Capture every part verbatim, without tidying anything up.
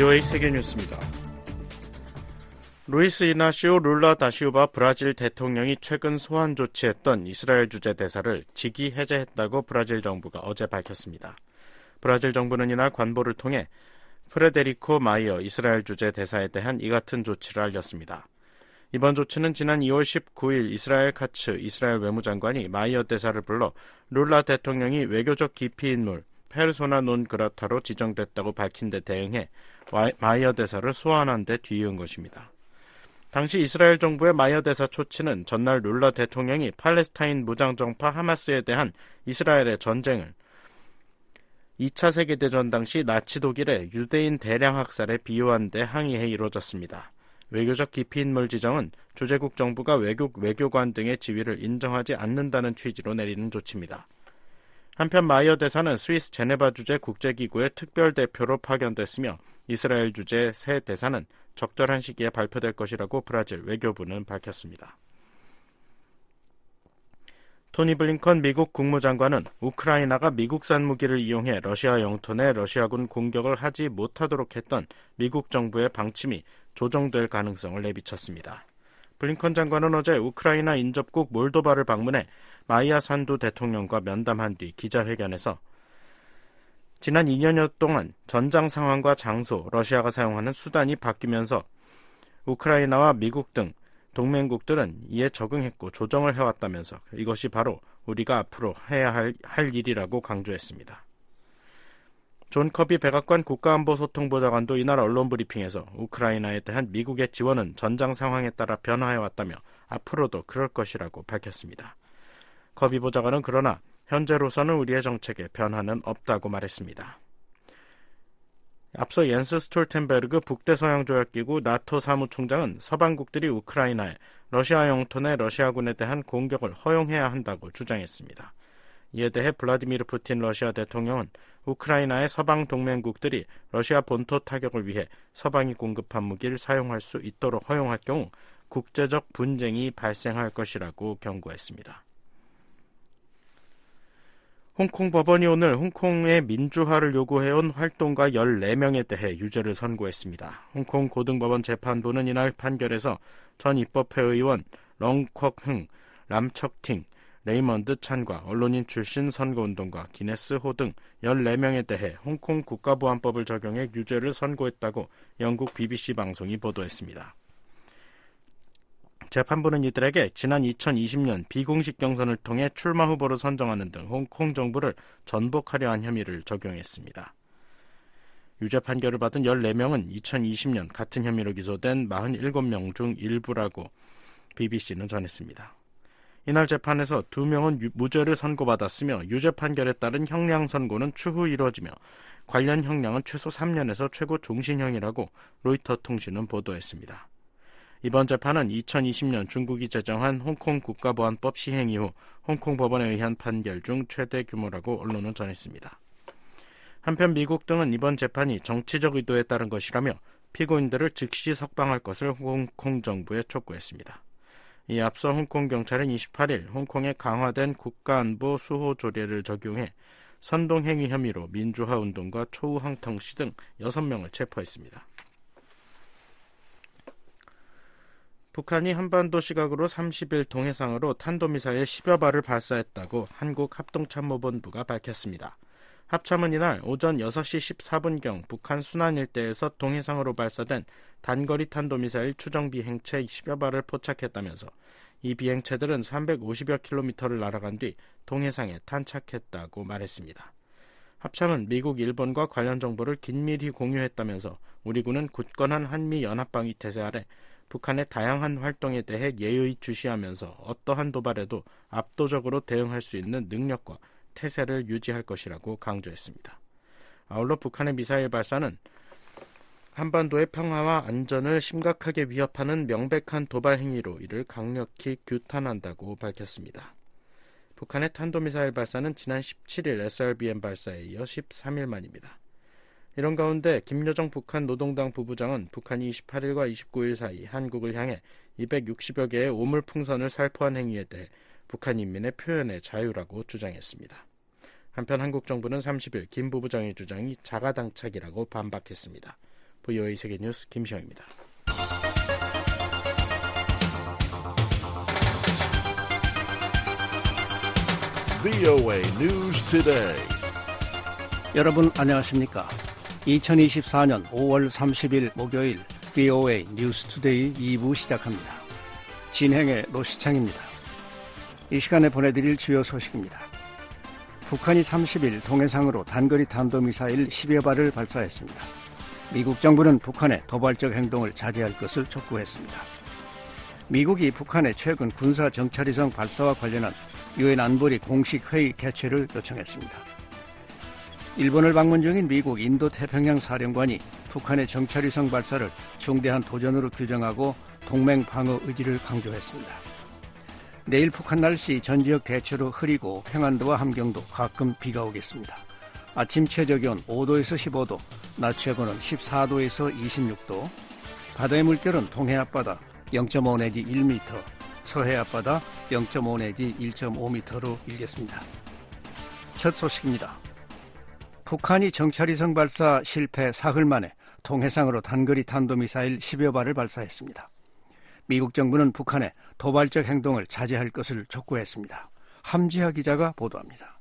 브이오에이 세계뉴스입니다. 루이스 이나시오 룰라 다시우바 브라질 대통령이 최근 소환 조치했던 이스라엘 주재 대사를 직위 해제했다고 브라질 정부가 어제 밝혔습니다. 브라질 정부는 이날 관보를 통해 프레데리코 마이어 이스라엘 주재 대사에 대한 이 같은 조치를 알렸습니다. 이번 조치는 지난 이월 십구일 이스라엘 카츠 이스라엘 외무장관이 마이어 대사를 불러 룰라 대통령이 외교적 기피 인물 페르소나 논 그라타로 지정됐다고 밝힌 데 대응해 마이어 대사를 소환한 데 뒤이은 것입니다. 당시 이스라엘 정부의 마이어 대사 조치는 전날 룰라 대통령이 팔레스타인 무장정파 하마스에 대한 이스라엘의 전쟁을 이 차 세계대전 당시 나치 독일의 유대인 대량 학살에 비유한 데 항의해 이루어졌습니다. 외교적 기피 인물 지정은 주재국 정부가 외국 외교관 등의 지위를 인정하지 않는다는 취지로 내리는 조치입니다. 한편 마이어 대사는 스위스 제네바 주재 국제기구의 특별대표로 파견됐으며 이스라엘 주재 새 대사는 적절한 시기에 발표될 것이라고 브라질 외교부는 밝혔습니다. 토니 블링컨 미국 국무장관은 우크라이나가 미국산 무기를 이용해 러시아 영토 내 러시아군 공격을 하지 못하도록 했던 미국 정부의 방침이 조정될 가능성을 내비쳤습니다. 블링컨 장관은 어제 우크라이나 인접국 몰도바를 방문해 마이야 산두 대통령과 면담한 뒤 기자회견에서 지난 이 년여 동안 전장 상황과 장소, 러시아가 사용하는 수단이 바뀌면서 우크라이나와 미국 등 동맹국들은 이에 적응했고 조정을 해왔다면서 이것이 바로 우리가 앞으로 해야 할, 할 일이라고 강조했습니다. 존 커비 백악관 국가안보소통보좌관도 이날 언론 브리핑에서 우크라이나에 대한 미국의 지원은 전장 상황에 따라 변화해왔다며 앞으로도 그럴 것이라고 밝혔습니다. 커비 보좌관은 그러나 현재로서는 우리의 정책에 변화는 없다고 말했습니다. 앞서 옌스 스톨텐베르그 북대서양조약기구 나토 사무총장은 서방국들이 우크라이나에 러시아 영토 내 러시아군에 대한 공격을 허용해야 한다고 주장했습니다. 이에 대해 블라디미르 푸틴 러시아 대통령은 우크라이나의 서방 동맹국들이 러시아 본토 타격을 위해 서방이 공급한 무기를 사용할 수 있도록 허용할 경우 국제적 분쟁이 발생할 것이라고 경고했습니다. 홍콩 법원이 오늘 홍콩의 민주화를 요구해온 활동가 열네 명에 대해 유죄를 선고했습니다. 홍콩 고등법원 재판부는 이날 판결에서 전 입법회 의원 렁쿼흥, 람척팅, 레이먼드 찬과 언론인 출신 선거운동가 기네스 호 등 열네 명에 대해 홍콩 국가보안법을 적용해 유죄를 선고했다고 영국 비비씨 방송이 보도했습니다. 재판부는 이들에게 지난 이천이십 년 비공식 경선을 통해 출마 후보로 선정하는 등 홍콩 정부를 전복하려 한 혐의를 적용했습니다. 유죄 판결을 받은 열네 명은 이천이십 년 같은 혐의로 기소된 사십칠 명 중 일부라고 비비씨는 전했습니다. 이날 재판에서 두 명은 유, 무죄를 선고받았으며 유죄 판결에 따른 형량 선고는 추후 이루어지며 관련 형량은 최소 삼 년에서 최고 종신형이라고 로이터 통신은 보도했습니다. 이번 재판은 이천이십 년 중국이 제정한 홍콩 국가보안법 시행 이후 홍콩 법원에 의한 판결 중 최대 규모라고 언론은 전했습니다. 한편 미국 등은 이번 재판이 정치적 의도에 따른 것이라며 피고인들을 즉시 석방할 것을 홍콩 정부에 촉구했습니다. 이에 앞서 홍콩 경찰은 이십팔일 홍콩에 강화된 국가안보 수호 조례를 적용해 선동행위 혐의로 민주화 운동가 초우항텅 씨 등 여섯 명을 체포했습니다. 북한이 한반도 시각으로 삼십일 동해상으로 탄도미사일 십여 발을 발사했다고 한국합동참모본부가 밝혔습니다. 합참은 이날 오전 여섯 시 십사 분경 북한 순안 일대에서 동해상으로 발사된 단거리 탄도미사일 추정 비행체 십여 발을 포착했다면서 이 비행체들은 삼백오십여 킬로미터를 날아간 뒤 동해상에 탄착했다고 말했습니다. 합참은 미국, 일본과 관련 정보를 긴밀히 공유했다면서 우리 군은 굳건한 한미연합방위 태세 아래 북한의 다양한 활동에 대해 예의 주시하면서 어떠한 도발에도 압도적으로 대응할 수 있는 능력과 태세를 유지할 것이라고 강조했습니다. 아울러 북한의 미사일 발사는 한반도의 평화와 안전을 심각하게 위협하는 명백한 도발 행위로 이를 강력히 규탄한다고 밝혔습니다. 북한의 탄도미사일 발사는 지난 십칠일 에스알비엠 발사에 이어 십삼 일 만입니다. 이런 가운데 김여정 북한 노동당 부부장은 북한이 이십팔일과 이십구일 사이 한국을 향해 이백육십여 개의 오물풍선을 살포한 행위에 대해 북한 인민의 표현의 자유라고 주장했습니다. 한편 한국 정부는 삼십일 김 부부장의 주장이 자가당착이라고 반박했습니다. 브이오에이 세계뉴스 김시영입니다. 브이오에이 News Today. 여러분 안녕하십니까? 이천이십사년 오월 삼십일 목요일 브이오에이 뉴스 투데이 이 부 시작합니다. 진행의 노시창입니다. 이 시간에 보내드릴 주요 소식입니다. 북한이 삼십일 동해상으로 단거리 탄도미사일 십여 발을 발사했습니다. 미국 정부는 북한의 도발적 행동을 자제할 것을 촉구했습니다. 미국이 북한의 최근 군사 정찰위성 발사와 관련한 유엔 안보리 공식 회의 개최를 요청했습니다. 일본을 방문 중인 미국 인도태평양 사령관이 북한의 정찰위성 발사를 중대한 도전으로 규정하고 동맹 방어 의지를 강조했습니다. 내일 북한 날씨 전 지역 대체로 흐리고 평안도와 함경도 가끔 비가 오겠습니다. 아침 최저기온 오 도에서 십오 도, 낮 최고는 십사 도에서 이십육 도, 바다의 물결은 동해 앞바다 영 점 오 내지 일 미터, 서해 앞바다 영 점 오 내지 일 점 오 미터로 일겠습니다. 첫 소식입니다. 북한이 정찰위성 발사 실패 사흘 만에 동해상으로 단거리 탄도미사일 십여 발을 발사했습니다. 미국 정부는 북한의 도발적 행동을 자제할 것을 촉구했습니다. 함지하 기자가 보도합니다.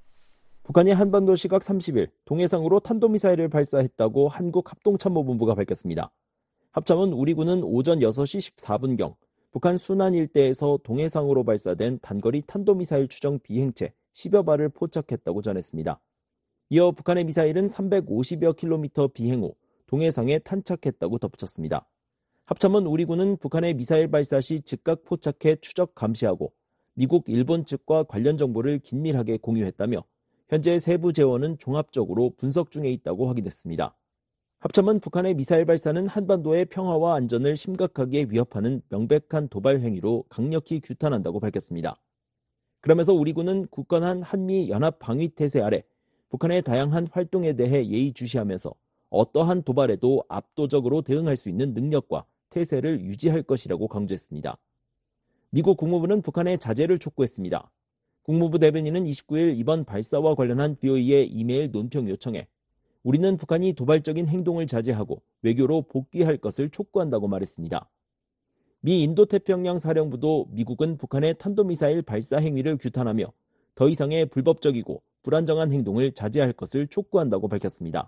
북한이 한반도 시각 삼십일 동해상으로 탄도미사일을 발사했다고 한국합동참모본부가 밝혔습니다. 합참은 우리군은 오전 여섯 시 십사 분경 북한 순안 일대에서 동해상으로 발사된 단거리 탄도미사일 추정 비행체 십여 발을 포착했다고 전했습니다. 이어 북한의 미사일은 삼백오십여 킬로미터 비행 후 동해상에 탄착했다고 덧붙였습니다. 합참은 우리군은 북한의 미사일 발사 시 즉각 포착해 추적 감시하고 미국, 일본 측과 관련 정보를 긴밀하게 공유했다며 현재 세부 재원은 종합적으로 분석 중에 있다고 확인했습니다. 합참은 북한의 미사일 발사는 한반도의 평화와 안전을 심각하게 위협하는 명백한 도발 행위로 강력히 규탄한다고 밝혔습니다. 그러면서 우리군은 굳건한 한미 연합 방위 태세 아래 북한의 다양한 활동에 대해 예의주시하면서 어떠한 도발에도 압도적으로 대응할 수 있는 능력과 태세를 유지할 것이라고 강조했습니다. 미국 국무부는 북한의 자제를 촉구했습니다. 국무부 대변인은 이십구일 이번 발사와 관련한 브이오에이의 이메일 논평 요청에 우리는 북한이 도발적인 행동을 자제하고 외교로 복귀할 것을 촉구한다고 말했습니다. 미 인도태평양 사령부도 미국은 북한의 탄도미사일 발사 행위를 규탄하며 더 이상의 불법적이고 불안정한 행동을 자제할 것을 촉구한다고 밝혔습니다.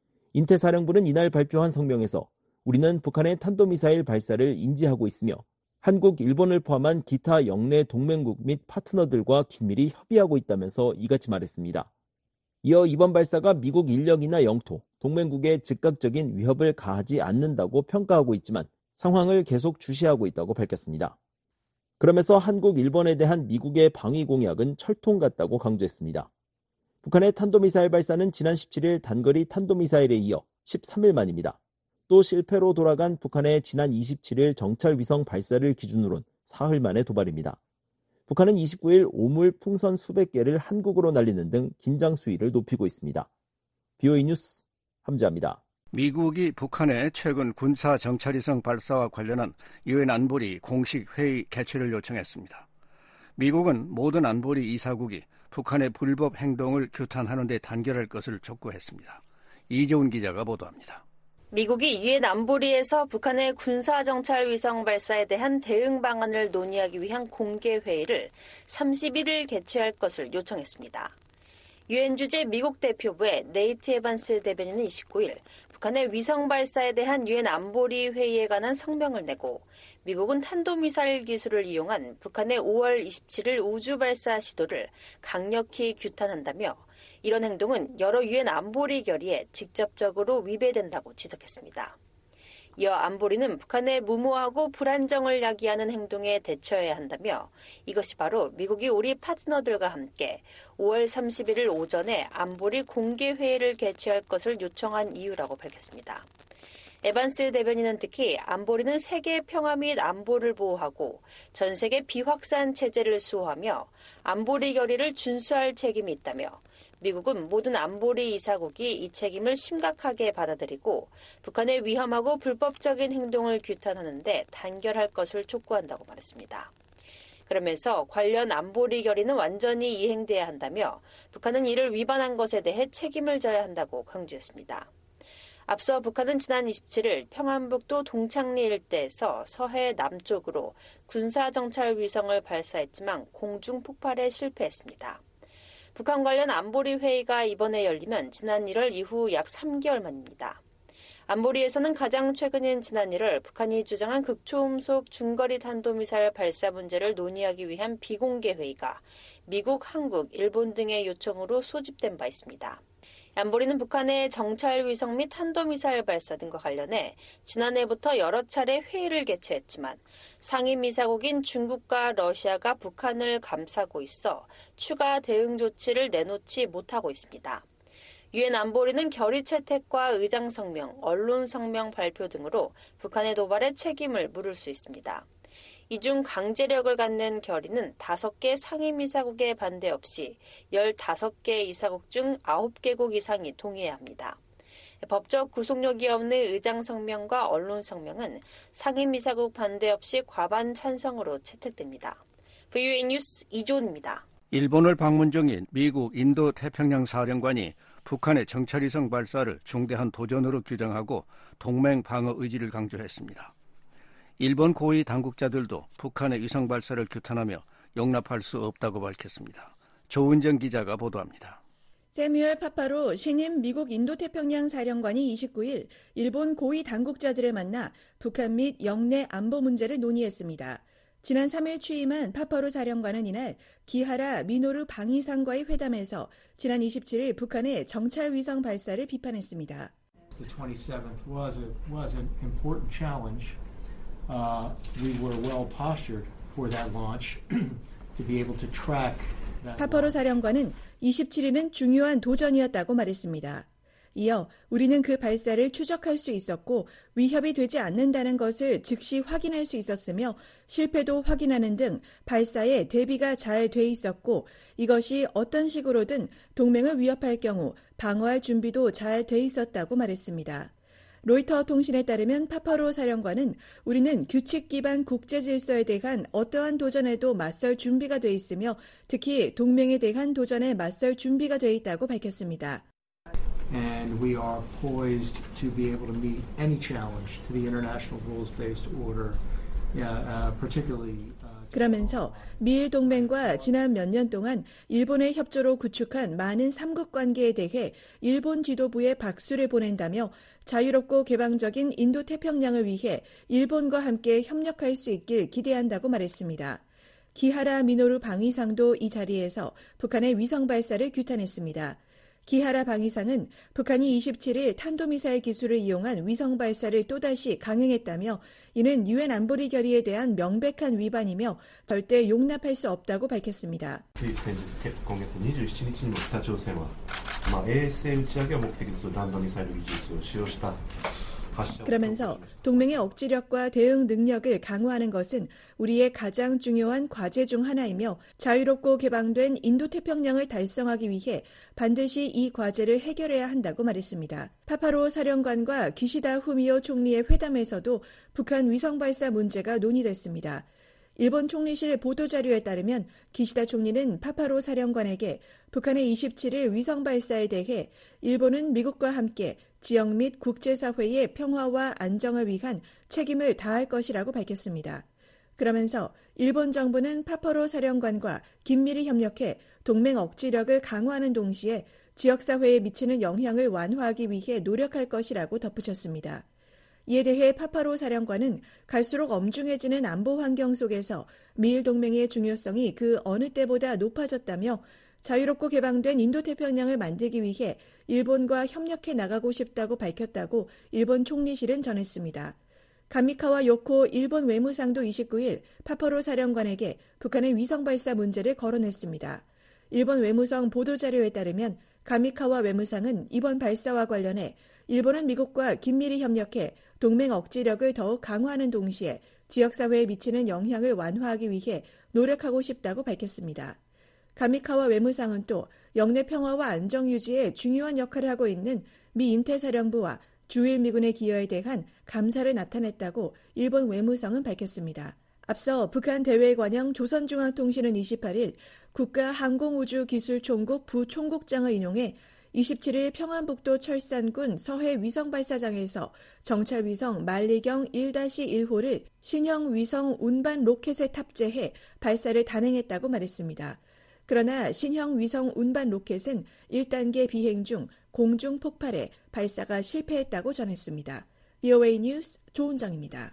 인태사령부는 이날 발표한 성명에서 우리는 북한의 탄도미사일 발사를 인지하고 있으며 한국, 일본을 포함한 기타 영내 동맹국 및 파트너들과 긴밀히 협의하고 있다면서 이같이 말했습니다. 이어 이번 발사가 미국 인력이나 영토, 동맹국에 즉각적인 위협을 가하지 않는다고 평가하고 있지만 상황을 계속 주시하고 있다고 밝혔습니다. 그러면서 한국, 일본에 대한 미국의 방위 공약은 철통 같다고 강조했습니다. 북한의 탄도미사일 발사는 지난 십칠일 단거리 탄도미사일에 이어 십삼 일 만입니다. 또 실패로 돌아간 북한의 지난 이십칠일 정찰위성 발사를 기준으론 사흘 만의 도발입니다. 북한은 이십구일 오물 풍선 수백 개를 한국으로 날리는 등 긴장 수위를 높이고 있습니다. 브이오에이 뉴스 함지아입니다. 미국이 북한의 최근 군사 정찰위성 발사와 관련한 유엔 안보리 공식 회의 개최를 요청했습니다. 미국은 모든 안보리 이사국이 북한의 불법 행동을 규탄하는 데 단결할 것을 촉구했습니다. 이재훈 기자가 보도합니다. 미국이 유엔 안보리에서 북한의 군사정찰위성 발사에 대한 대응 방안을 논의하기 위한 공개회의를 삼십일일 개최할 것을 요청했습니다. 유엔 주재 미국 대표부의 네이트 에반스 대변인은 이십구일 북한의 위성 발사에 대한 유엔 안보리 회의에 관한 성명을 내고 미국은 탄도미사일 기술을 이용한 북한의 오월 이십칠일 우주 발사 시도를 강력히 규탄한다며 이런 행동은 여러 유엔 안보리 결의에 직접적으로 위배된다고 지적했습니다. 이어 안보리는 북한의 무모하고 불안정을 야기하는 행동에 대처해야 한다며 이것이 바로 미국이 우리 파트너들과 함께 오월 삼십일일 오전에 안보리 공개회의를 개최할 것을 요청한 이유라고 밝혔습니다. 에반스 대변인은 특히 안보리는 세계 평화 및 안보를 보호하고 전 세계 비확산 체제를 수호하며 안보리 결의를 준수할 책임이 있다며 미국은 모든 안보리 이사국이 이 책임을 심각하게 받아들이고 북한의 위험하고 불법적인 행동을 규탄하는 데 단결할 것을 촉구한다고 말했습니다. 그러면서 관련 안보리 결의는 완전히 이행돼야 한다며 북한은 이를 위반한 것에 대해 책임을 져야 한다고 강조했습니다. 앞서 북한은 지난 이십칠일 평안북도 동창리 일대에서 서해 남쪽으로 군사정찰 위성을 발사했지만 공중 폭발에 실패했습니다. 북한 관련 안보리 회의가 이번에 열리면 지난 일월 이후 약 삼 개월 만입니다. 안보리에서는 가장 최근인 지난 일월 북한이 주장한 극초음속 중거리 탄도미사일 발사 문제를 논의하기 위한 비공개 회의가 미국, 한국, 일본 등의 요청으로 소집된 바 있습니다. 안보리는 북한의 정찰위성 및 탄도미사일 발사 등과 관련해 지난해부터 여러 차례 회의를 개최했지만 상임이사국인 중국과 러시아가 북한을 감싸고 있어 추가 대응 조치를 내놓지 못하고 있습니다. 유엔 안보리는 결의 채택과 의장 성명, 언론 성명 발표 등으로 북한의 도발에 책임을 물을 수 있습니다. 이 중 강제력을 갖는 결의는 다섯 개 상임이사국의 반대 없이 열다섯 개 이사국 중 아홉 개국 이상이 동의해야 합니다. 법적 구속력이 없는 의장 성명과 언론 성명은 상임이사국 반대 없이 과반 찬성으로 채택됩니다. 브이오에이 뉴스 이조은입니다. 일본을 방문 중인 미국 인도 태평양 사령관이 북한의 정찰위성 발사를 중대한 도전으로 규정하고 동맹 방어 의지를 강조했습니다. 일본 고위 당국자들도 북한의 위성 발사를 규탄하며 용납할 수 없다고 밝혔습니다. 조은정 기자가 보도합니다. 세뮤얼 파파로 신임 미국 인도태평양 사령관이 이십구일 일본 고위 당국자들을 만나 북한 및 영내 안보 문제를 논의했습니다. 지난 삼일 취임한 파파로 사령관은 이날 기하라 미노루 방위상과의 회담에서 지난 이십칠일 북한의 정찰위성 발사를 비판했습니다. The twenty-seventh was a, was an important challenge. Uh, we were well postured for that launch to be able to track that. 파파로 사령관은 이십칠일은 중요한 도전이었다고 말했습니다. 이어 우리는 그 발사를 추적할 수 있었고 위협이 되지 않는다는 것을 즉시 확인할 수 있었으며 실패도 확인하는 등 발사에 대비가 잘 돼 있었고 이것이 어떤 식으로든 동맹을 위협할 경우 방어할 준비도 잘 돼 있었다고 말했습니다. 로이터 통신에 따르면 파파로 사령관은 우리는 규칙 기반 국제 질서에 대한 어떠한 도전에도 맞설 준비가 돼 있으며 특히 동맹에 대한 도전에 맞설 준비가 돼 있다고 밝혔습니다. And we are poised to be able to meet any challenge to the international rules-based order, yeah, uh, particularly. 그러면서 미일 동맹과 지난 몇 년 동안 일본의 협조로 구축한 많은 삼국 관계에 대해 일본 지도부에 박수를 보낸다며 자유롭고 개방적인 인도태평양을 위해 일본과 함께 협력할 수 있길 기대한다고 말했습니다. 기하라 미노루 방위상도 이 자리에서 북한의 위성 발사를 규탄했습니다. 기하라 방위상은 북한이 이십칠일 탄도미사일 기술을 이용한 위성 발사를 또다시 강행했다며 이는 유엔 안보리 결의에 대한 명백한 위반이며 절대 용납할 수 없다고 밝혔습니다. 그러면서 동맹의 억지력과 대응 능력을 강화하는 것은 우리의 가장 중요한 과제 중 하나이며 자유롭고 개방된 인도태평양을 달성하기 위해 반드시 이 과제를 해결해야 한다고 말했습니다. 파파로 사령관과 기시다 후미오 총리의 회담에서도 북한 위성 발사 문제가 논의됐습니다. 일본 총리실 보도자료에 따르면 기시다 총리는 파파로 사령관에게 북한의 이십칠일 위성 발사에 대해 일본은 미국과 함께 지역 및 국제사회의 평화와 안정을 위한 책임을 다할 것이라고 밝혔습니다. 그러면서 일본 정부는 파파로 사령관과 긴밀히 협력해 동맹 억지력을 강화하는 동시에 지역사회에 미치는 영향을 완화하기 위해 노력할 것이라고 덧붙였습니다. 이에 대해 파파로 사령관은 갈수록 엄중해지는 안보 환경 속에서 미일 동맹의 중요성이 그 어느 때보다 높아졌다며 자유롭고 개방된 인도태평양을 만들기 위해 일본과 협력해 나가고 싶다고 밝혔다고 일본 총리실은 전했습니다. 가미카와 요코 일본 외무상도 이십구일 파파로 사령관에게 북한의 위성 발사 문제를 거론했습니다. 일본 외무성 보도자료에 따르면 가미카와 외무상은 이번 발사와 관련해 일본은 미국과 긴밀히 협력해 동맹 억지력을 더욱 강화하는 동시에 지역사회에 미치는 영향을 완화하기 위해 노력하고 싶다고 밝혔습니다. 가미카와 외무상은 또 영내 평화와 안정 유지에 중요한 역할을 하고 있는 미 인태사령부와 주일 미군의 기여에 대한 감사를 나타냈다고 일본 외무성은 밝혔습니다. 앞서 북한 대외관영 조선중앙통신은 이십팔일 국가항공우주기술총국 부총국장을 인용해 이십칠일 평안북도 철산군 서해 위성발사장에서 정찰 위성 만리경 일 일 호를 신형 위성 운반 로켓에 탑재해 발사를 단행했다고 말했습니다. 그러나 신형 위성 운반 로켓은 일 단계 비행 중 공중 폭발해 발사가 실패했다고 전했습니다. 브이오에이 뉴스 조은정입니다.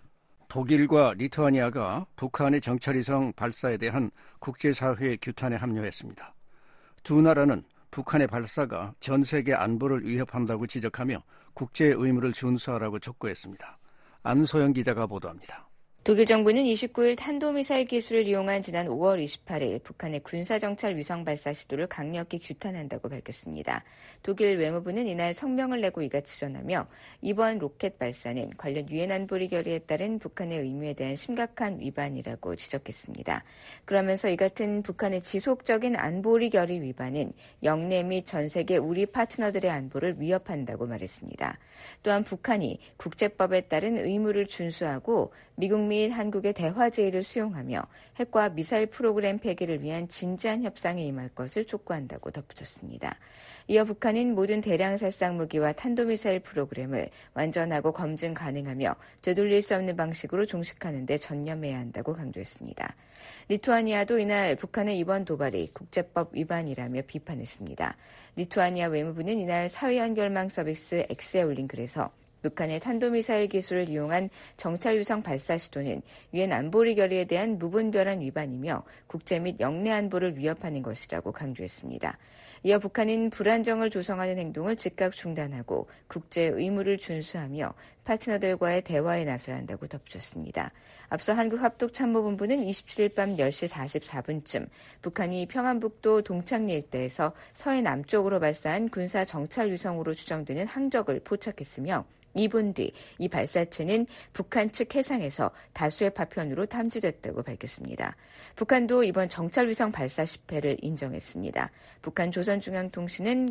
독일과 리투아니아가 북한의 정찰위성 발사에 대한 국제사회의 규탄에 합류했습니다. 두 나라는 북한의 발사가 전 세계 안보를 위협한다고 지적하며 국제 의무를 준수하라고 촉구했습니다. 안소영 기자가 보도합니다. 독일 정부는 이십구일 탄도미사일 기술을 이용한 지난 오월 이십팔일 북한의 군사정찰 위성 발사 시도를 강력히 규탄한다고 밝혔습니다. 독일 외무부는 이날 성명을 내고 이같이 전하며 이번 로켓 발사는 관련 유엔 안보리 결의에 따른 북한의 의무에 대한 심각한 위반이라고 지적했습니다. 그러면서 이 같은 북한의 지속적인 안보리 결의 위반은 영내 및 전 세계 우리 파트너들의 안보를 위협한다고 말했습니다. 또한 북한이 국제법에 따른 의무를 준수하고 미국 및 한국의 대화 제의를 수용하며 핵과 미사일 프로그램 폐기를 위한 진지한 협상에 임할 것을 촉구한다고 덧붙였습니다. 이어 북한은 모든 대량 살상 무기와 탄도미사일 프로그램을 완전하고 검증 가능하며 되돌릴 수 없는 방식으로 종식하는 데 전념해야 한다고 강조했습니다. 리투아니아도 이날 북한의 이번 도발이 국제법 위반이라며 비판했습니다. 리투아니아 외무부는 이날 사회연결망 서비스 X에 올린 글에서 북한의 탄도미사일 기술을 이용한 정찰위성 발사 시도는 유엔 안보리 결의에 대한 무분별한 위반이며 국제 및 영내 안보를 위협하는 것이라고 강조했습니다. 이어 북한은 불안정을 조성하는 행동을 즉각 중단하고 국제 의무를 준수하며 파트너들과의 대화에 나서야 한다고 덧붙였습니다. 앞서 한국합동참모본부는 이십칠일 밤 열 시 사십사 분쯤 북한이 평안북도 동창리 일대에서 서해 남쪽으로 발사한 군사 정찰 위성으로 추정되는 항적을 포착했으며 이 분 뒤 이 발사체는 북한 측 해상에서 다수의 파편으로 탐지됐다고 밝혔습니다. 북한도 이번 정찰위성 발사 실패를 인정했습니다. 북한 조선중앙통신은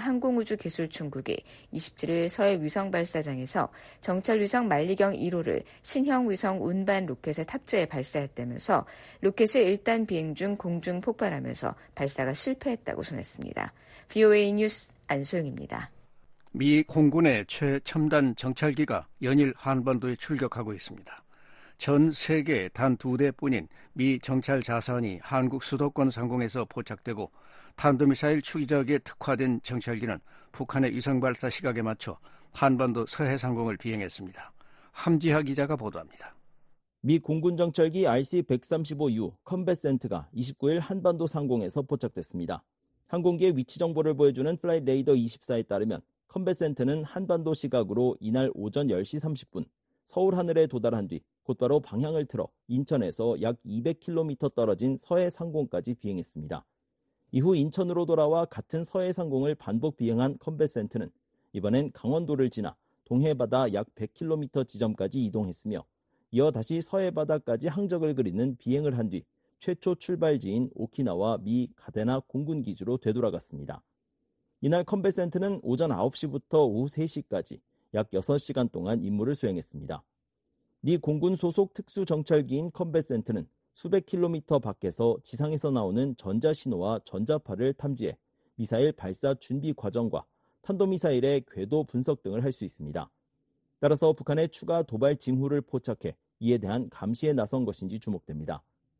국가항공우주기술총국이 이십칠일 서해 위성발사장에서 정찰위성 만리경 일 호를 신형 위성 운반 로켓에 탑재해 발사했다면서 로켓이 일 단 비행 중 공중 폭발하면서 발사가 실패했다고 전했습니다. 브이오에이 뉴스 안소영입니다. 미 공군의 최첨단 정찰기가 연일 한반도에 출격하고 있습니다. 전 세계 단 두 대뿐인 미 정찰 자산이 한국 수도권 상공에서 포착되고 탄도미사일 추기적에 특화된 정찰기는 북한의 위성 발사 시각에 맞춰 한반도 서해 상공을 비행했습니다. 함지하 기자가 보도합니다. 미 공군 정찰기 알씨 백삼십오 유 컴뱃센트가 이십구일 한반도 상공에서 포착됐습니다. 항공기의 위치 정보를 보여주는 플라잇 레이더 이십사에 따르면 컴뱃센트는 한반도 시각으로 이날 오전 열 시 삼십 분 서울 하늘에 도달한 뒤 곧바로 방향을 틀어 인천에서 약 이백 킬로미터 떨어진 서해 상공까지 비행했습니다. 이후 인천으로 돌아와 같은 서해 상공을 반복 비행한 컴뱃센트는 이번엔 강원도를 지나 동해바다 약 백 킬로미터 지점까지 이동했으며 이어 다시 서해바다까지 항적을 그리는 비행을 한 뒤 최초 출발지인 오키나와 미 가데나 공군기지로 되돌아갔습니다. 이날 컴뱃센트는 오전 아홉 시부터 오후 세 시까지 약 여섯 시간 동안 임무를 수행했습니다. 미 공군 소속 특수정찰기인 컴뱃센트는 수백 킬로미터 밖에서 지상에서 나오는 전자신호와 전자파를 탐지해 미사일 발사 준비 과정과 탄도미사일의 궤도 분석 등을 할 수 있습니다. 따라서 북한의 추가 도발 징후를 포착해 이에 대한 감시에 나선 것인지 주목됩니다.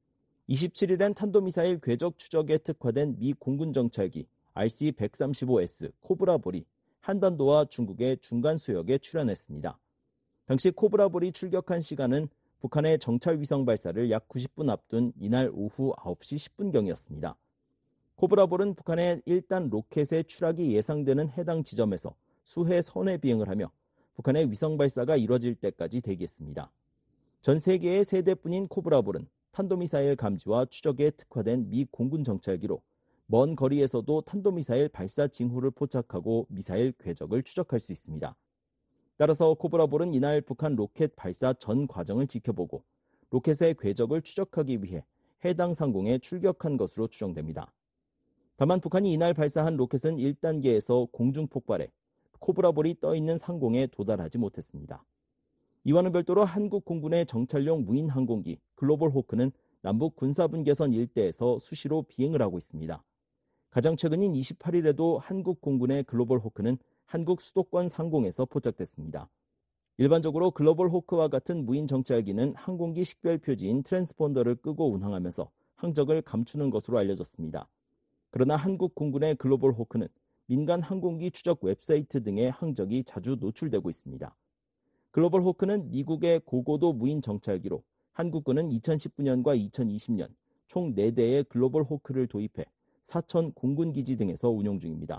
이십칠일엔 탄도미사일 궤적 추적에 특화된 미 공군 정찰기 알씨 백삼십오 에스 코브라볼이 한반도와 중국의 중간 수역에 출현했습니다. 당시 코브라볼이 출격한 시간은 북한의 정찰 위성 발사를 약 구십 분 앞둔 이날 오후 아홉 시 십 분경이었습니다. 코브라볼은 북한의 일 단 로켓의 추락이 예상되는 해당 지점에서 수해 선회 비행을 하며 북한의 위성 발사가 이뤄질 때까지 대기했습니다. 전 세계의 세 대뿐인 코브라볼은 탄도미사일 감지와 추적에 특화된 미 공군 정찰기로 먼 거리에서도 탄도미사일 발사 징후를 포착하고 미사일 궤적을 추적할 수 있습니다. 따라서 코브라볼은 이날 북한 로켓 발사 전 과정을 지켜보고 로켓의 궤적을 추적하기 위해 해당 상공에 출격한 것으로 추정됩니다. 다만 북한이 이날 발사한 로켓은 일 단계에서 공중 폭발해 코브라볼이 떠있는 상공에 도달하지 못했습니다. 이와는 별도로 한국 공군의 정찰용 무인 항공기 글로벌 호크는 남북 군사분계선 일대에서 수시로 비행을 하고 있습니다. 가장 최근인 이십팔 일에도 한국 공군의 글로벌 호크는 한국 수도권 상공에서 포착됐습니다. 일반적으로 글로벌 호크와 같은 무인 정찰기는 항공기 식별 표지인 트랜스폰더를 끄고 운항하면서 항적을 감추는 것으로 알려졌습니다. 그러나 한국 공군의 글로벌 호크는 민간 항공기 추적 웹사이트 등의 항적이 자주 노출되고 있습니다. 글로벌 호크는 미국의 고고도 무인 정찰기로 한국군은 이천십구 년과 이천이십 년 총 네 대의 글로벌 호크를 도입해 사천 공군기지 등에서 운용 중입니다.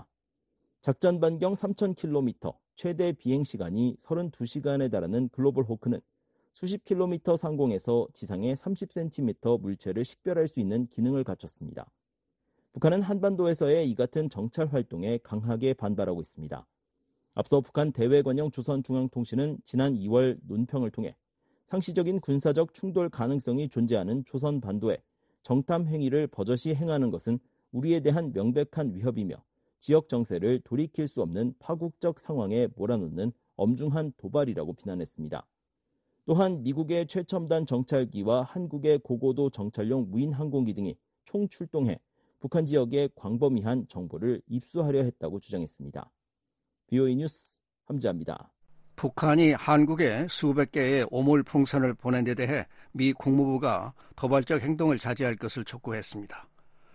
작전 반경 삼천 킬로미터, 최대 비행시간이 서른두 시간에 달하는 글로벌 호크는 수십 킬로미터 상공에서 지상의 삼십 센티미터 물체를 식별할 수 있는 기능을 갖췄습니다. 북한은 한반도에서의 이 같은 정찰 활동에 강하게 반발하고 있습니다. 앞서 북한 대외관영 조선중앙통신은 지난 이월 논평을 통해 상시적인 군사적 충돌 가능성이 존재하는 조선반도에 정탐 행위를 버젓이 행하는 것은 우리에 대한 명백한 위협이며 지역 정세를 돌이킬 수 없는 파국적 상황에 몰아넣는 엄중한 도발이라고 비난했습니다. 또한 미국의 최첨단 정찰기와 한국의 고고도 정찰용 무인 항공기 등이 총 출동해 북한 지역의 광범위한 정보를 입수하려 했다고 주장했습니다. 비오이 뉴스 함지아입니다. 북한이 한국에 수백 개의 오물 풍선을 보낸 데 대해 미 국무부가 도발적 행동을 자제할 것을 촉구했습니다.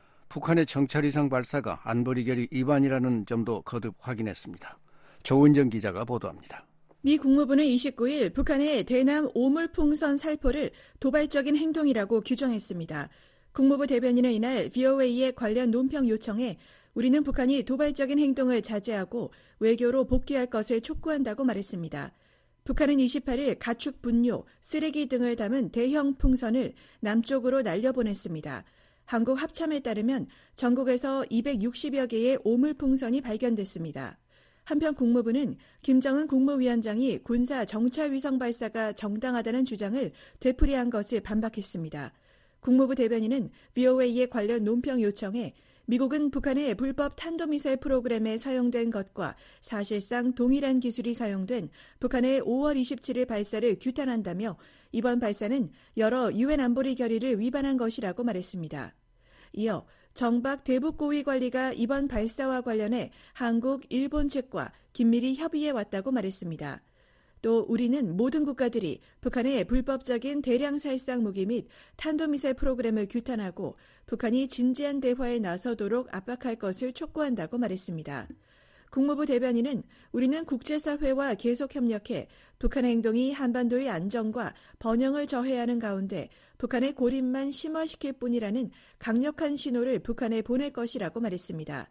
북한의 정찰 이상 발사가 안보리 결의 위반이라는 점도 거듭 확인했습니다. 조은정 기자가 보도합니다. 미 국무부는 이십구 일 북한의 대남 오물풍선 살포를 도발적인 행동이라고 규정했습니다. 국무부 대변인은 이날 브이오에이의 관련 논평 요청에 우리는 북한이 도발적인 행동을 자제하고 외교로 복귀할 것을 촉구한다고 말했습니다. 북한은 이십팔 일 가축 분뇨, 쓰레기 등을 담은 대형 풍선을 남쪽으로 날려보냈습니다. 한국 합참에 따르면 전국에서 이백육십여 개의 오물풍선이 발견됐습니다. 한편 국무부는 김정은 국무위원장이 군사 정찰위성 발사가 정당하다는 주장을 되풀이한 것을 반박했습니다. 국무부 대변인은 브이오에이의 관련 논평 요청에 미국은 북한의 불법 탄도미사일 프로그램에 사용된 것과 사실상 동일한 기술이 사용된 북한의 오월 이십칠일 발사를 규탄한다며 이번 발사는 여러 유엔 안보리 결의를 위반한 것이라고 말했습니다. 이어 정박 대북고위관리가 이번 발사와 관련해 한국, 일본 측과 긴밀히 협의해 왔다고 말했습니다. 또 우리는 모든 국가들이 북한의 불법적인 대량 살상 무기 및 탄도미사일 프로그램을 규탄하고 북한이 진지한 대화에 나서도록 압박할 것을 촉구한다고 말했습니다. 국무부 대변인은 우리는 국제사회와 계속 협력해 북한의 행동이 한반도의 안정과 번영을 저해하는 가운데 북한의 고립만 심화시킬 뿐이라는 강력한 신호를 북한에 보낼 것이라고 말했습니다.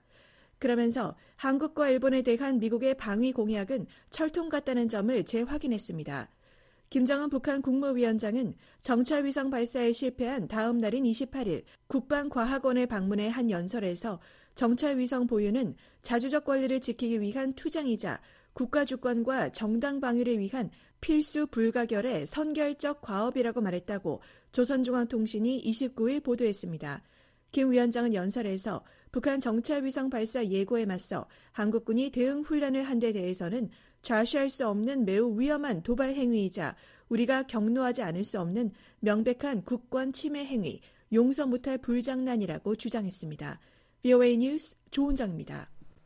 그러면서 한국과 일본에 대한 미국의 방위 공약은 철통 같다는 점을 재확인했습니다. 김정은 북한 국무위원장은 정찰위성 발사에 실패한 다음 날인 이십팔 일 국방과학원을 방문해 한 연설에서 정찰위성 보유는 자주적 권리를 지키기 위한 투쟁이자 국가 주권과 정당 방위를 위한 필수 불가결의 선결적 과업이라고 말했다고 조선중앙통신이 이십구 일 보도했습니다. 김 위원장은 연설에서 북한 정찰위성 발사 예고에 맞서 한국군이 대응 훈련을 한 데 대해서는 좌시할 수 없는 매우 위험한 도발 행위이자 우리가 경로하지 않을 수 없는 명백한 국권 침해 행위, 용서 못할 불장난이라고 주장했습니다. 브이오에이 뉴스 조은정입니다.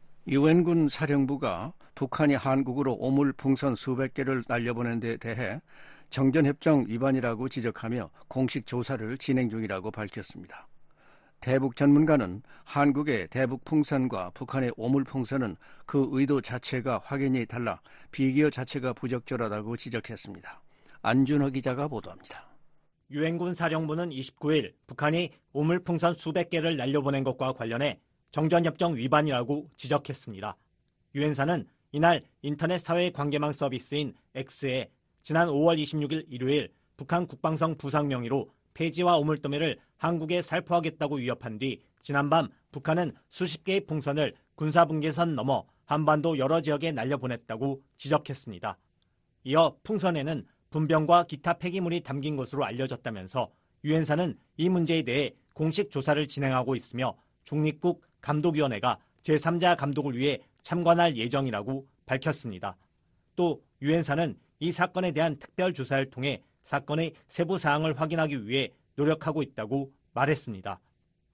유엔군 사령부가 북한이 한국으로 오물풍선 수백 개를 날려보낸 데 대해 정전협정 위반이라고 지적하며 공식 조사를 진행 중이라고 밝혔습니다. 대북 전문가는 한국의 대북풍선과 북한의 오물풍선은 그 의도 자체가 확연히 달라 비교 자체가 부적절하다고 지적했습니다. 안준호 기자가 보도합니다. 유엔군 사령부는 이십구 일 북한이 오물풍선 수백 개를 날려보낸 것과 관련해 정전협정 위반이라고 지적했습니다. 유엔사는 이날 인터넷 사회관계망 서비스인 X에 지난 오월 이십육일 일요일 북한 국방성 부상 명의로 폐지와 오물더미를 한국에 살포하겠다고 위협한 뒤 지난밤 북한은 수십 개의 풍선을 군사분계선 넘어 한반도 여러 지역에 날려보냈다고 지적했습니다. 이어 풍선에는 분병과 기타 폐기물이 담긴 것으로 알려졌다면서 유엔사는 이 문제에 대해 공식 조사를 진행하고 있으며 중립국 감독위원회가 제삼자 감독을 위해 참관할 예정이라고 밝혔습니다. 또 유엔사는 이 사건에 대한 특별 조사를 통해 사건의 세부 사항을 확인하기 위해 노력하고 있다고 말했습니다.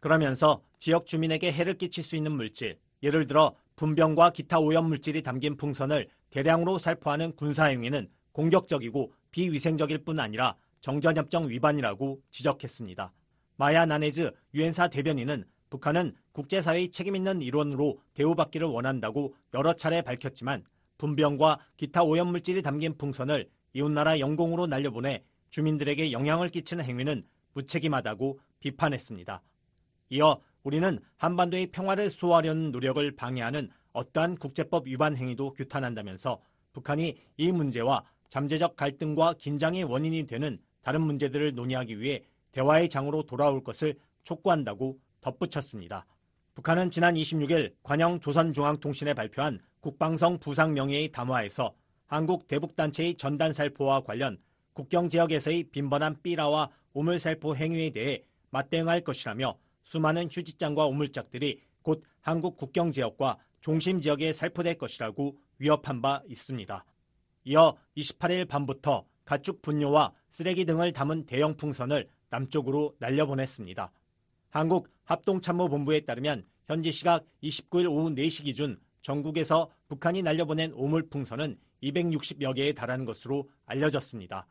그러면서 지역 주민에게 해를 끼칠 수 있는 물질, 예를 들어 분병과 기타 오염 물질이 담긴 풍선을 대량으로 살포하는 군사 행위는 공격적이고 비위생적일 뿐 아니라 정전협정 위반이라고 지적했습니다. 마야 나네즈 유엔사 대변인은 북한은 국제사회의 책임있는 일원으로 대우받기를 원한다고 여러 차례 밝혔지만 분병과 기타 오염물질이 담긴 풍선을 이웃나라 영공으로 날려보내 주민들에게 영향을 끼치는 행위는 무책임하다고 비판했습니다. 이어 우리는 한반도의 평화를 수호하려는 노력을 방해하는 어떠한 국제법 위반 행위도 규탄한다면서 북한이 이 문제와 잠재적 갈등과 긴장의 원인이 되는 다른 문제들을 논의하기 위해 대화의 장으로 돌아올 것을 촉구한다고 덧붙였습니다. 북한은 지난 이십육일 관영 조선중앙통신에 발표한 국방성 부상 명예의 담화에서 한국 대북단체의 전단살포와 관련 국경지역에서의 빈번한 삐라와 오물살포 행위에 대해 맞대응할 것이라며 수많은 휴지장과 오물짝들이 곧 한국 국경지역과 중심지역에 살포될 것이라고 위협한 바 있습니다. 이어 이십팔일 밤부터 가축 분뇨와 쓰레기 등을 담은 대형 풍선을 남쪽으로 날려보냈습니다. 한국 합동참모본부에 따르면 현지 시각 이십구일 오후 네 시 기준 전국에서 북한이 날려보낸 오물풍선은 이백육십여 개에 달하는 것으로 알려졌습니다.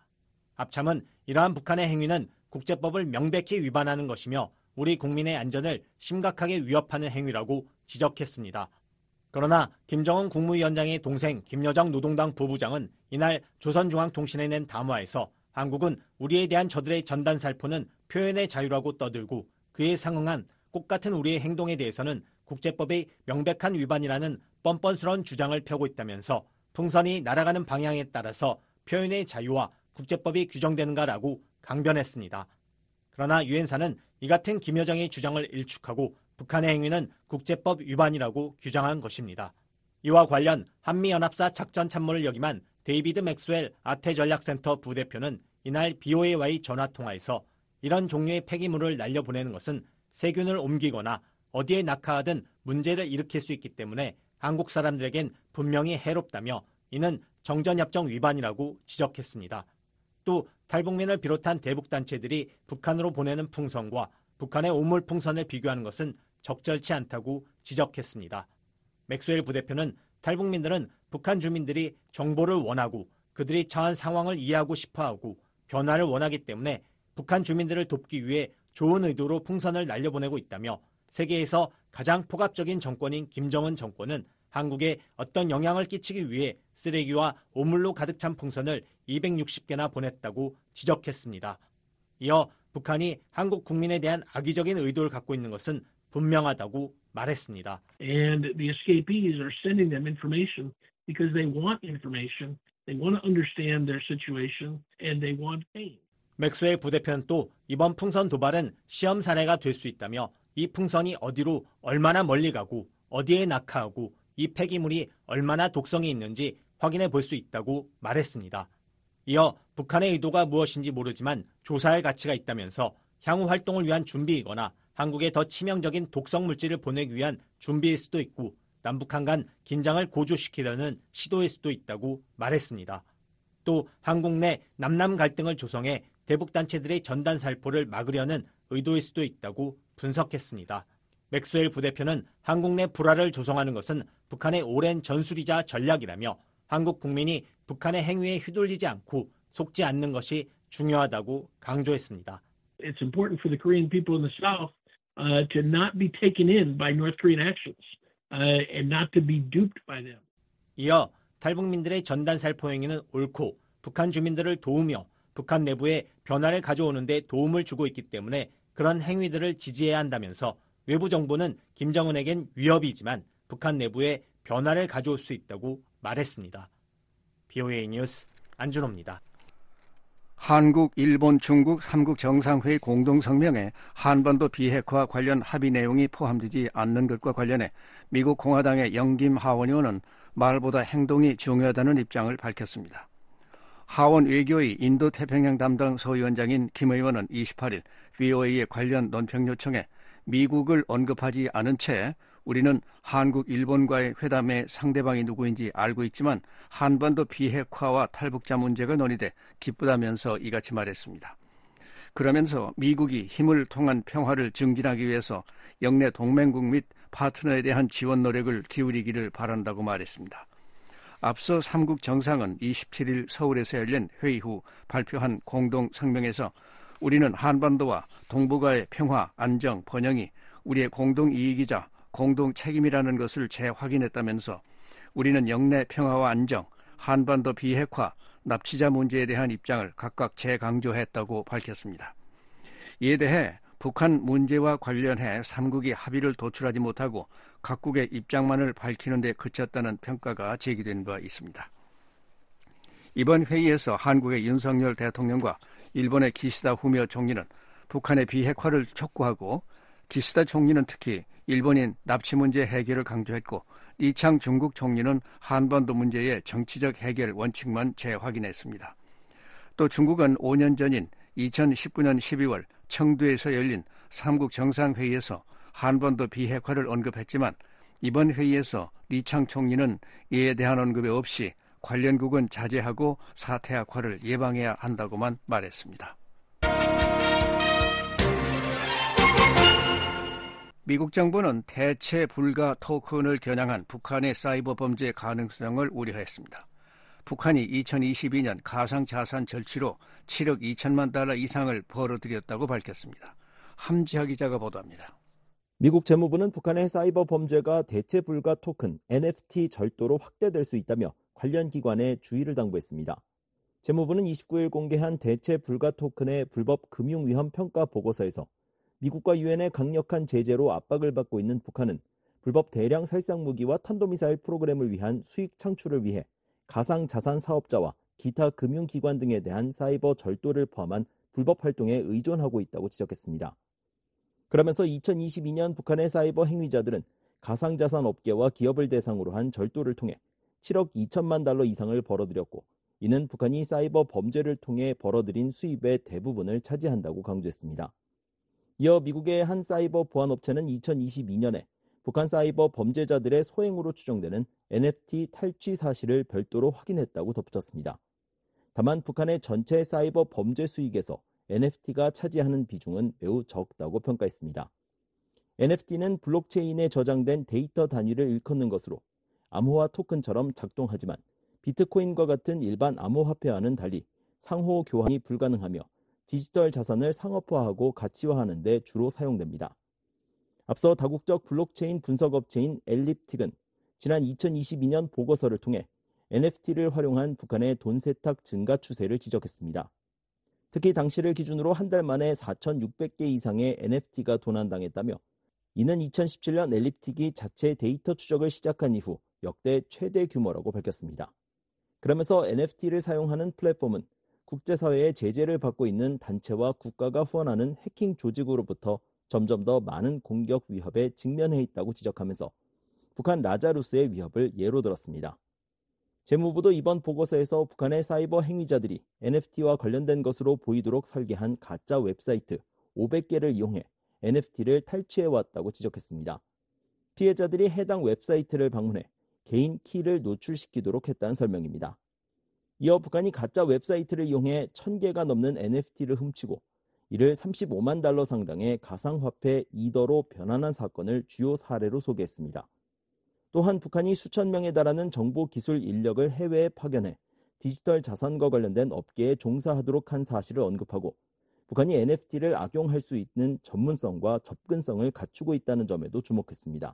합참은 이러한 북한의 행위는 국제법을 명백히 위반하는 것이며 우리 국민의 안전을 심각하게 위협하는 행위라고 지적했습니다. 그러나 김정은 국무위원장의 동생 김여정 노동당 부부장은 이날 조선중앙통신에 낸 담화에서 한국은 우리에 대한 저들의 전단살포는 표현의 자유라고 떠들고 그에 상응한 꽃같은 우리의 행동에 대해서는 국제법의 명백한 위반이라는 뻔뻔스러운 주장을 펴고 있다면서 풍선이 날아가는 방향에 따라서 표현의 자유와 국제법이 규정되는가라고 강변했습니다. 그러나 유엔사는 이 같은 김여정의 주장을 일축하고 북한의 행위는 국제법 위반이라고 규정한 것입니다. 이와 관련 한미연합사 작전참모를 역임한 데이비드 맥스웰 아태전략센터 부대표는 이날 비오에이와의 전화통화에서 이런 종류의 폐기물을 날려보내는 것은 세균을 옮기거나 어디에 낙하하든 문제를 일으킬 수 있기 때문에 한국 사람들에겐 분명히 해롭다며 이는 정전협정 위반이라고 지적했습니다. 또 탈북민을 비롯한 대북단체들이 북한으로 보내는 풍선과 북한의 오물풍선을 비교하는 것은 적절치 않다고 지적했습니다. 맥스웰 부대표는 탈북민들은 북한 주민들이 정보를 원하고 그들이 처한 상황을 이해하고 싶어하고 변화를 원하기 때문에 북한 주민들을 돕기 위해 좋은 의도로 풍선을 날려보내고 있다며 세계에서 가장 폭압적인 정권인 김정은 정권은 한국에 어떤 영향을 끼치기 위해 쓰레기와 오물로 가득 찬 풍선을 이백육십 개나 보냈다고 지적했습니다. 이어 북한이 한국 국민에 대한 악의적인 의도를 갖고 있는 것은 분명하다고 말했습니다. And the escapees are sending them information because they want information. They want to understand their situation and they want aid. 맥스웰 부대표는 또 이번 풍선 도발은 시험 사례가 될 수 있다며 이 풍선이 어디로 얼마나 멀리 가고 어디에 낙하하고 이 폐기물이 얼마나 독성이 있는지 확인해 볼 수 있다고 말했습니다. 이어 북한의 의도가 무엇인지 모르지만 조사할 가치가 있다면서 향후 활동을 위한 준비이거나 한국에 더 치명적인 독성 물질을 보내기 위한 준비일 수도 있고 남북한 간 긴장을 고조시키려는 시도일 수도 있다고 말했습니다. 또 한국 내 남남 갈등을 조성해 대북단체들의 전단살포를 막으려는 의도일 수도 있다고 분석했습니다. 맥스웰 부대표는 한국 내 불화를 조성하는 것은 북한의 오랜 전술이자 전략이라며 한국 국민이 북한의 행위에 휘둘리지 않고 속지 않는 것이 중요하다고 강조했습니다. It's important for the Korean people in the South uh, to not be taken in by North Korean actions uh, and not to be duped by them. 이어 탈북민들의 전단살포 행위는 옳고 북한 주민들을 도우며 북한 내부에 변화를 가져오는 데 도움을 주고 있기 때문에 그런 행위들을 지지해야 한다면서 외부 정보는 김정은에겐 위협이지만 북한 내부에 변화를 가져올 수 있다고 말했습니다. 비오에이 뉴스 안준호입니다. 한국, 일본, 중국 삼 국 정상회의 공동성명에 한반도 비핵화 관련 합의 내용이 포함되지 않는 것과 관련해 미국 공화당의 영김 하원 의원은 말보다 행동이 중요하다는 입장을 밝혔습니다. 하원 외교의 인도태평양 담당 소위원장인 김 의원은 이십팔일 브이오에이의 관련 논평 요청에 미국을 언급하지 않은 채 우리는 한국, 일본과의 회담의 상대방이 누구인지 알고 있지만 한반도 비핵화와 탈북자 문제가 논의돼 기쁘다면서 이같이 말했습니다. 그러면서 미국이 힘을 통한 평화를 증진하기 위해서 영내 동맹국 및 파트너에 대한 지원 노력을 기울이기를 바란다고 말했습니다. 앞서 삼국 정상은 이십칠일 서울에서 열린 회의 후 발표한 공동 성명에서 우리는 한반도와 동북아의 평화, 안정, 번영이 우리의 공동 이익이자 공동 책임이라는 것을 재확인했다면서 우리는 영내 평화와 안정, 한반도 비핵화, 납치자 문제에 대한 입장을 각각 재강조했다고 밝혔습니다. 이에 대해 북한 문제와 관련해 삼국이 합의를 도출하지 못하고 각국의 입장만을 밝히는 데 그쳤다는 평가가 제기된 바 있습니다. 이번 회의에서 한국의 윤석열 대통령과 일본의 기시다 후미오 총리는 북한의 비핵화를 촉구하고 기시다 총리는 특히 일본인 납치 문제 해결을 강조했고 리창 중국 총리는 한반도 문제의 정치적 해결 원칙만 재확인했습니다. 또 중국은 오 년 전인 이천십구년 십이월 청두에서 열린 삼국 정상회의에서 한반도 비핵화를 언급했지만 이번 회의에서 리창 총리는 이에 대한 언급이 없이 관련국은 자제하고 사태 악화를 예방해야 한다고만 말했습니다. 미국 정부는 대체 불가 토큰을 겨냥한 북한의 사이버 범죄 가능성을 우려했습니다. 북한이 이천이십이년 가상자산 절취로 칠억 이천만 달러 이상을 벌어들였다고 밝혔습니다. 함지하 기자가 보도합니다. 미국 재무부는 북한의 사이버 범죄가 대체 불가 토큰 엔에프티 절도로 확대될 수 있다며 관련 기관에 주의를 당부했습니다. 재무부는 이십구일 공개한 대체 불가 토큰의 불법 금융 위험 평가 보고서에서 미국과 유엔의 강력한 제재로 압박을 받고 있는 북한은 불법 대량 살상 무기와 탄도미사일 프로그램을 위한 수익 창출을 위해 가상자산 사업자와 기타 금융기관 등에 대한 사이버 절도를 포함한 불법 활동에 의존하고 있다고 지적했습니다. 그러면서 이천이십이년 북한의 사이버 행위자들은 가상자산 업계와 기업을 대상으로 한 절도를 통해 칠억 이천만 달러 이상을 벌어들였고 이는 북한이 사이버 범죄를 통해 벌어들인 수입의 대부분을 차지한다고 강조했습니다. 이어 미국의 한 사이버 보안업체는 이천이십이년에 북한 사이버 범죄자들의 소행으로 추정되는 엔에프티 탈취 사실을 별도로 확인했다고 덧붙였습니다. 다만 북한의 전체 사이버 범죄 수익에서 엔에프티가 차지하는 비중은 매우 적다고 평가했습니다. 엔에프티는 블록체인에 저장된 데이터 단위를 일컫는 것으로 암호화 토큰처럼 작동하지만 비트코인과 같은 일반 암호화폐와는 달리 상호 교환이 불가능하며 디지털 자산을 상업화하고 가치화하는 데 주로 사용됩니다. 앞서 다국적 블록체인 분석업체인 엘립틱은 지난 이천이십이년 보고서를 통해 엔에프티를 활용한 북한의 돈 세탁 증가 추세를 지적했습니다. 특히 당시를 기준으로 한 달 만에 사천육백 개 이상의 엔에프티가 도난당했다며 이는 이천십칠년 엘립틱이 자체 데이터 추적을 시작한 이후 역대 최대 규모라고 밝혔습니다. 그러면서 엔에프티를 사용하는 플랫폼은 국제사회의 제재를 받고 있는 단체와 국가가 후원하는 해킹 조직으로부터 점점 더 많은 공격 위협에 직면해 있다고 지적하면서 북한 라자루스의 위협을 예로 들었습니다. 재무부도 이번 보고서에서 북한의 사이버 행위자들이 엔에프티와 관련된 것으로 보이도록 설계한 가짜 웹사이트 오백 개를 이용해 엔에프티를 탈취해왔다고 지적했습니다. 피해자들이 해당 웹사이트를 방문해 개인 키를 노출시키도록 했다는 설명입니다. 이어 북한이 가짜 웹사이트를 이용해 천 개가 넘는 엔에프티를 훔치고 이를 삼십오만 달러 상당의 가상화폐 이더로 변환한 사건을 주요 사례로 소개했습니다. 또한 북한이 수천 명에 달하는 정보기술 인력을 해외에 파견해 디지털 자산과 관련된 업계에 종사하도록 한 사실을 언급하고 북한이 엔에프티를 악용할 수 있는 전문성과 접근성을 갖추고 있다는 점에도 주목했습니다.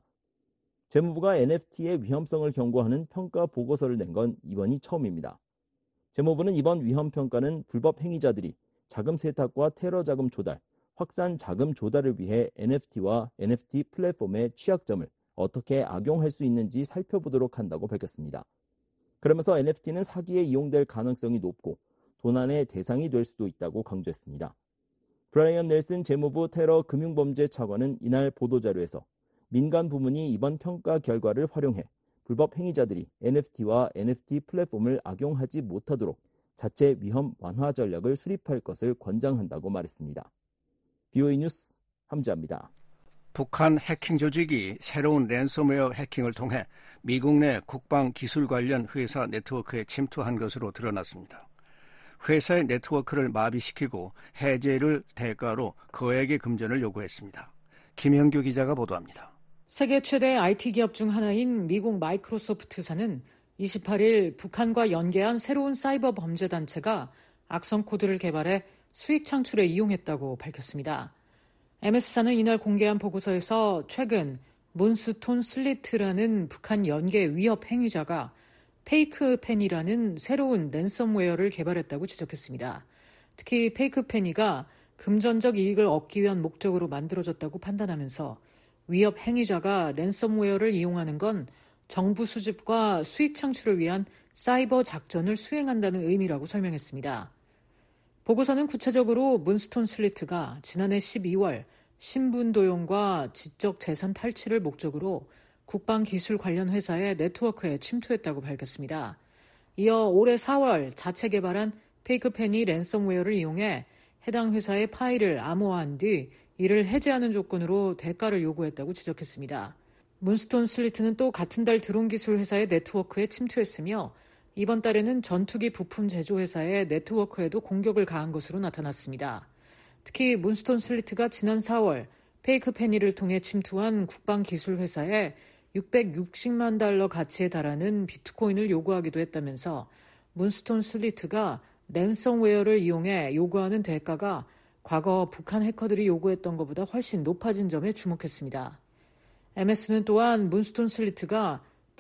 재무부가 엔에프티의 위험성을 경고하는 평가 보고서를 낸 건 이번이 처음입니다. 재무부는 이번 위험 평가는 불법 행위자들이 자금 세탁과 테러 자금 조달, 확산 자금 조달을 위해 엔에프티와 엔에프티 플랫폼의 취약점을 어떻게 악용할 수 있는지 살펴보도록 한다고 밝혔습니다. 그러면서 엔에프티는 사기에 이용될 가능성이 높고 도난의 대상이 될 수도 있다고 강조했습니다. 브라이언 넬슨 재무부 테러 금융범죄 차관은 이날 보도자료에서 민간 부문이 이번 평가 결과를 활용해 불법 행위자들이 엔에프티와 엔에프티 플랫폼을 악용하지 못하도록 자체 위험 완화 전략을 수립할 것을 권장한다고 말했습니다. 비오이 뉴스 함지아입니다. 북한 해킹 조직이 새로운 랜섬웨어 해킹을 통해 미국 내 국방 기술 관련 회사 네트워크에 침투한 것으로 드러났습니다. 회사의 네트워크를 마비시키고 해제를 대가로 거액의 금전을 요구했습니다. 김현규 기자가 보도합니다. 세계 최대 아이티 기업 중 하나인 미국 마이크로소프트사는 이십팔 일 북한과 연계한 새로운 사이버 범죄 단체가 악성 코드를 개발해 수익 창출에 이용했다고 밝혔습니다. 엠에스사는 이날 공개한 보고서에서 최근 문스톤 슬리트라는 북한 연계 위협 행위자가 페이크펜이라는 새로운 랜섬웨어를 개발했다고 지적했습니다. 특히 페이크펜이가 금전적 이익을 얻기 위한 목적으로 만들어졌다고 판단하면서 위협 행위자가 랜섬웨어를 이용하는 건 정부 수집과 수익 창출을 위한 사이버 작전을 수행한다는 의미라고 설명했습니다. 보고서는 구체적으로 문스톤 슬리트가 지난해 십이월 신분 도용과 지적 재산 탈취를 목적으로 국방기술 관련 회사의 네트워크에 침투했다고 밝혔습니다. 이어 올해 사월 자체 개발한 페이크펜이 랜섬웨어를 이용해 해당 회사의 파일을 암호화한 뒤 이를 해제하는 조건으로 대가를 요구했다고 지적했습니다. 문스톤 슬리트는 또 같은 달 드론 기술 회사의 네트워크에 침투했으며 이번 달에는 전투기 부품 제조 회사의 네트워크에도 공격을 가한 것으로 나타났습니다. 특히 문스톤 슬리트가 지난 사월 페이크펜이를 통해 침투한 국방기술 회사에 육백육십만 달러 가치에 달하는 비트코인을 요구하기도 했다면서 문스톤 슬리트가 랜섬웨어를 이용해 요구하는 대가가 과거 북한 해커들이 요구했던 것보다 훨씬 높아진 점에 주목했습니다. 엠에스는 또한 문스톤 슬리트가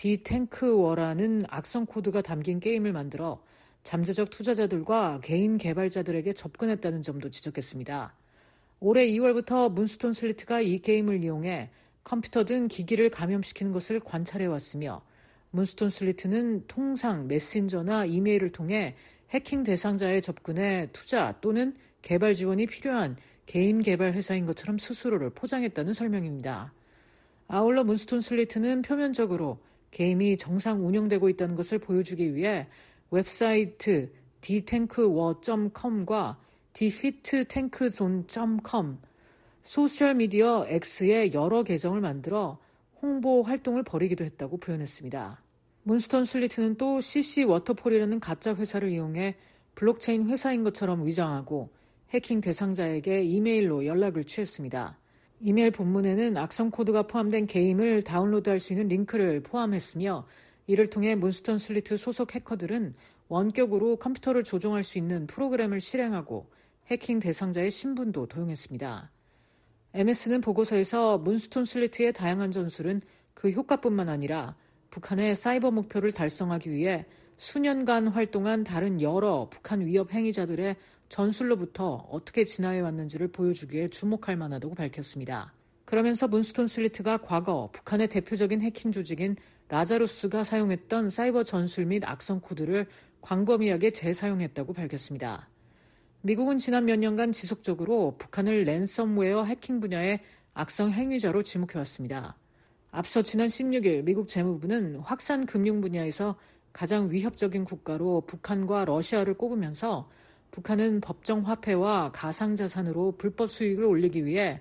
디탱크워라는 악성 코드가 담긴 게임을 만들어 잠재적 투자자들과 개인 개발자들에게 접근했다는 점도 지적했습니다. 올해 이월부터 문스톤 슬리트가 이 게임을 이용해 컴퓨터 등 기기를 감염시키는 것을 관찰해왔으며 문스톤 슬리트는 통상 메신저나 이메일을 통해 해킹 대상자에 접근해 투자 또는 개발 지원이 필요한 개인 개발 회사인 것처럼 스스로를 포장했다는 설명입니다. 아울러 문스톤 슬리트는 표면적으로 게임이 정상 운영되고 있다는 것을 보여주기 위해 웹사이트 디탱크워 닷 컴과 디피트탱크존 닷 컴, 소셜미디어 X의 여러 계정을 만들어 홍보 활동을 벌이기도 했다고 표현했습니다. 문스톤 슬리트는 또 씨씨 워터폴이라는 가짜 회사를 이용해 블록체인 회사인 것처럼 위장하고 해킹 대상자에게 이메일로 연락을 취했습니다. 이메일 본문에는 악성 코드가 포함된 게임을 다운로드할 수 있는 링크를 포함했으며 이를 통해 문스톤 슬리트 소속 해커들은 원격으로 컴퓨터를 조종할 수 있는 프로그램을 실행하고 해킹 대상자의 신분도 도용했습니다. 엠에스는 보고서에서 문스톤 슬리트의 다양한 전술은 그 효과뿐만 아니라 북한의 사이버 목표를 달성하기 위해 수년간 활동한 다른 여러 북한 위협 행위자들의 전술로부터 어떻게 진화해왔는지를 보여주기에 주목할 만하다고 밝혔습니다. 그러면서 문스톤 슬리트가 과거 북한의 대표적인 해킹 조직인 라자루스가 사용했던 사이버 전술 및 악성 코드를 광범위하게 재사용했다고 밝혔습니다. 미국은 지난 몇 년간 지속적으로 북한을 랜섬웨어 해킹 분야의 악성 행위자로 지목해왔습니다. 앞서 지난 십육 일 미국 재무부는 확산 금융 분야에서 가장 위협적인 국가로 북한과 러시아를 꼽으면서 북한은 법정 화폐와 가상자산으로 불법 수익을 올리기 위해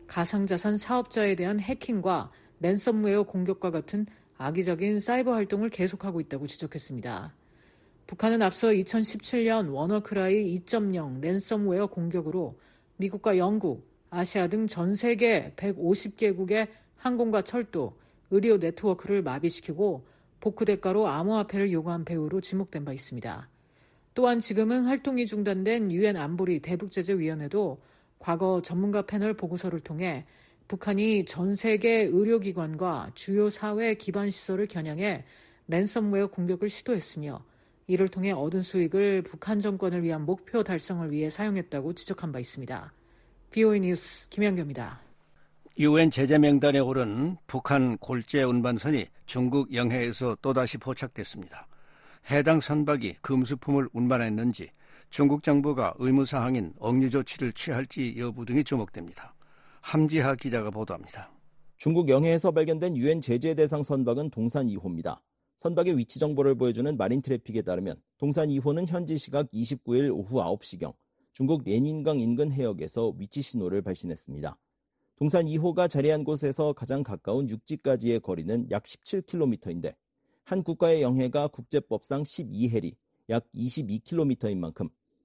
가상자산 사업자에 대한 해킹과 랜섬웨어 공격과 같은 악의적인 사이버 활동을 계속하고 있다고 지적했습니다. 북한은 앞서 이천십칠 년 워너크라이 이 점 영 랜섬웨어 공격으로 미국과 영국, 아시아 등 전 세계 백오십 개국의 항공과 철도, 의료 네트워크를 마비시키고 복구 대가로 암호화폐를 요구한 배후로 지목된 바 있습니다. 또한 지금은 활동이 중단된 유엔 안보리 대북제재위원회도 과거 전문가 패널 보고서를 통해 북한이 전 세계 의료기관과 주요 사회 기반 시설을 겨냥해 랜섬웨어 공격을 시도했으며 이를 통해 얻은 수익을 북한 정권을 위한 목표 달성을 위해 사용했다고 지적한 바 있습니다. 브이오에이 뉴스 김현규입니다. 유엔 제재 명단에 오른 북한 골재 운반선이 중국 영해에서 또다시 포착됐습니다. 해당 선박이 금수품을 운반했는지 중국 정부가 의무사항인 억류 조치를 취할지 여부 등이 주목됩니다. 함지하 기자가 보도합니다. 중국 영해에서 발견된 유엔 제재 대상 선박은 동산 이 호입니다. 선박의 위치 정보를 보여주는 마린 트래픽에 따르면 동산 이 호는 현지 시각 이십구 일 오후 아홉 시경 중국 렌인강 인근 해역에서 위치 신호를 발신했습니다. 동산 이 호가 자리한 곳에서 가장 가까운 육지까지의 거리는 약 십칠 킬로미터인데 한 국가의 영해가 국제법상 십이 해리, 약 이십이 킬로미터인 만큼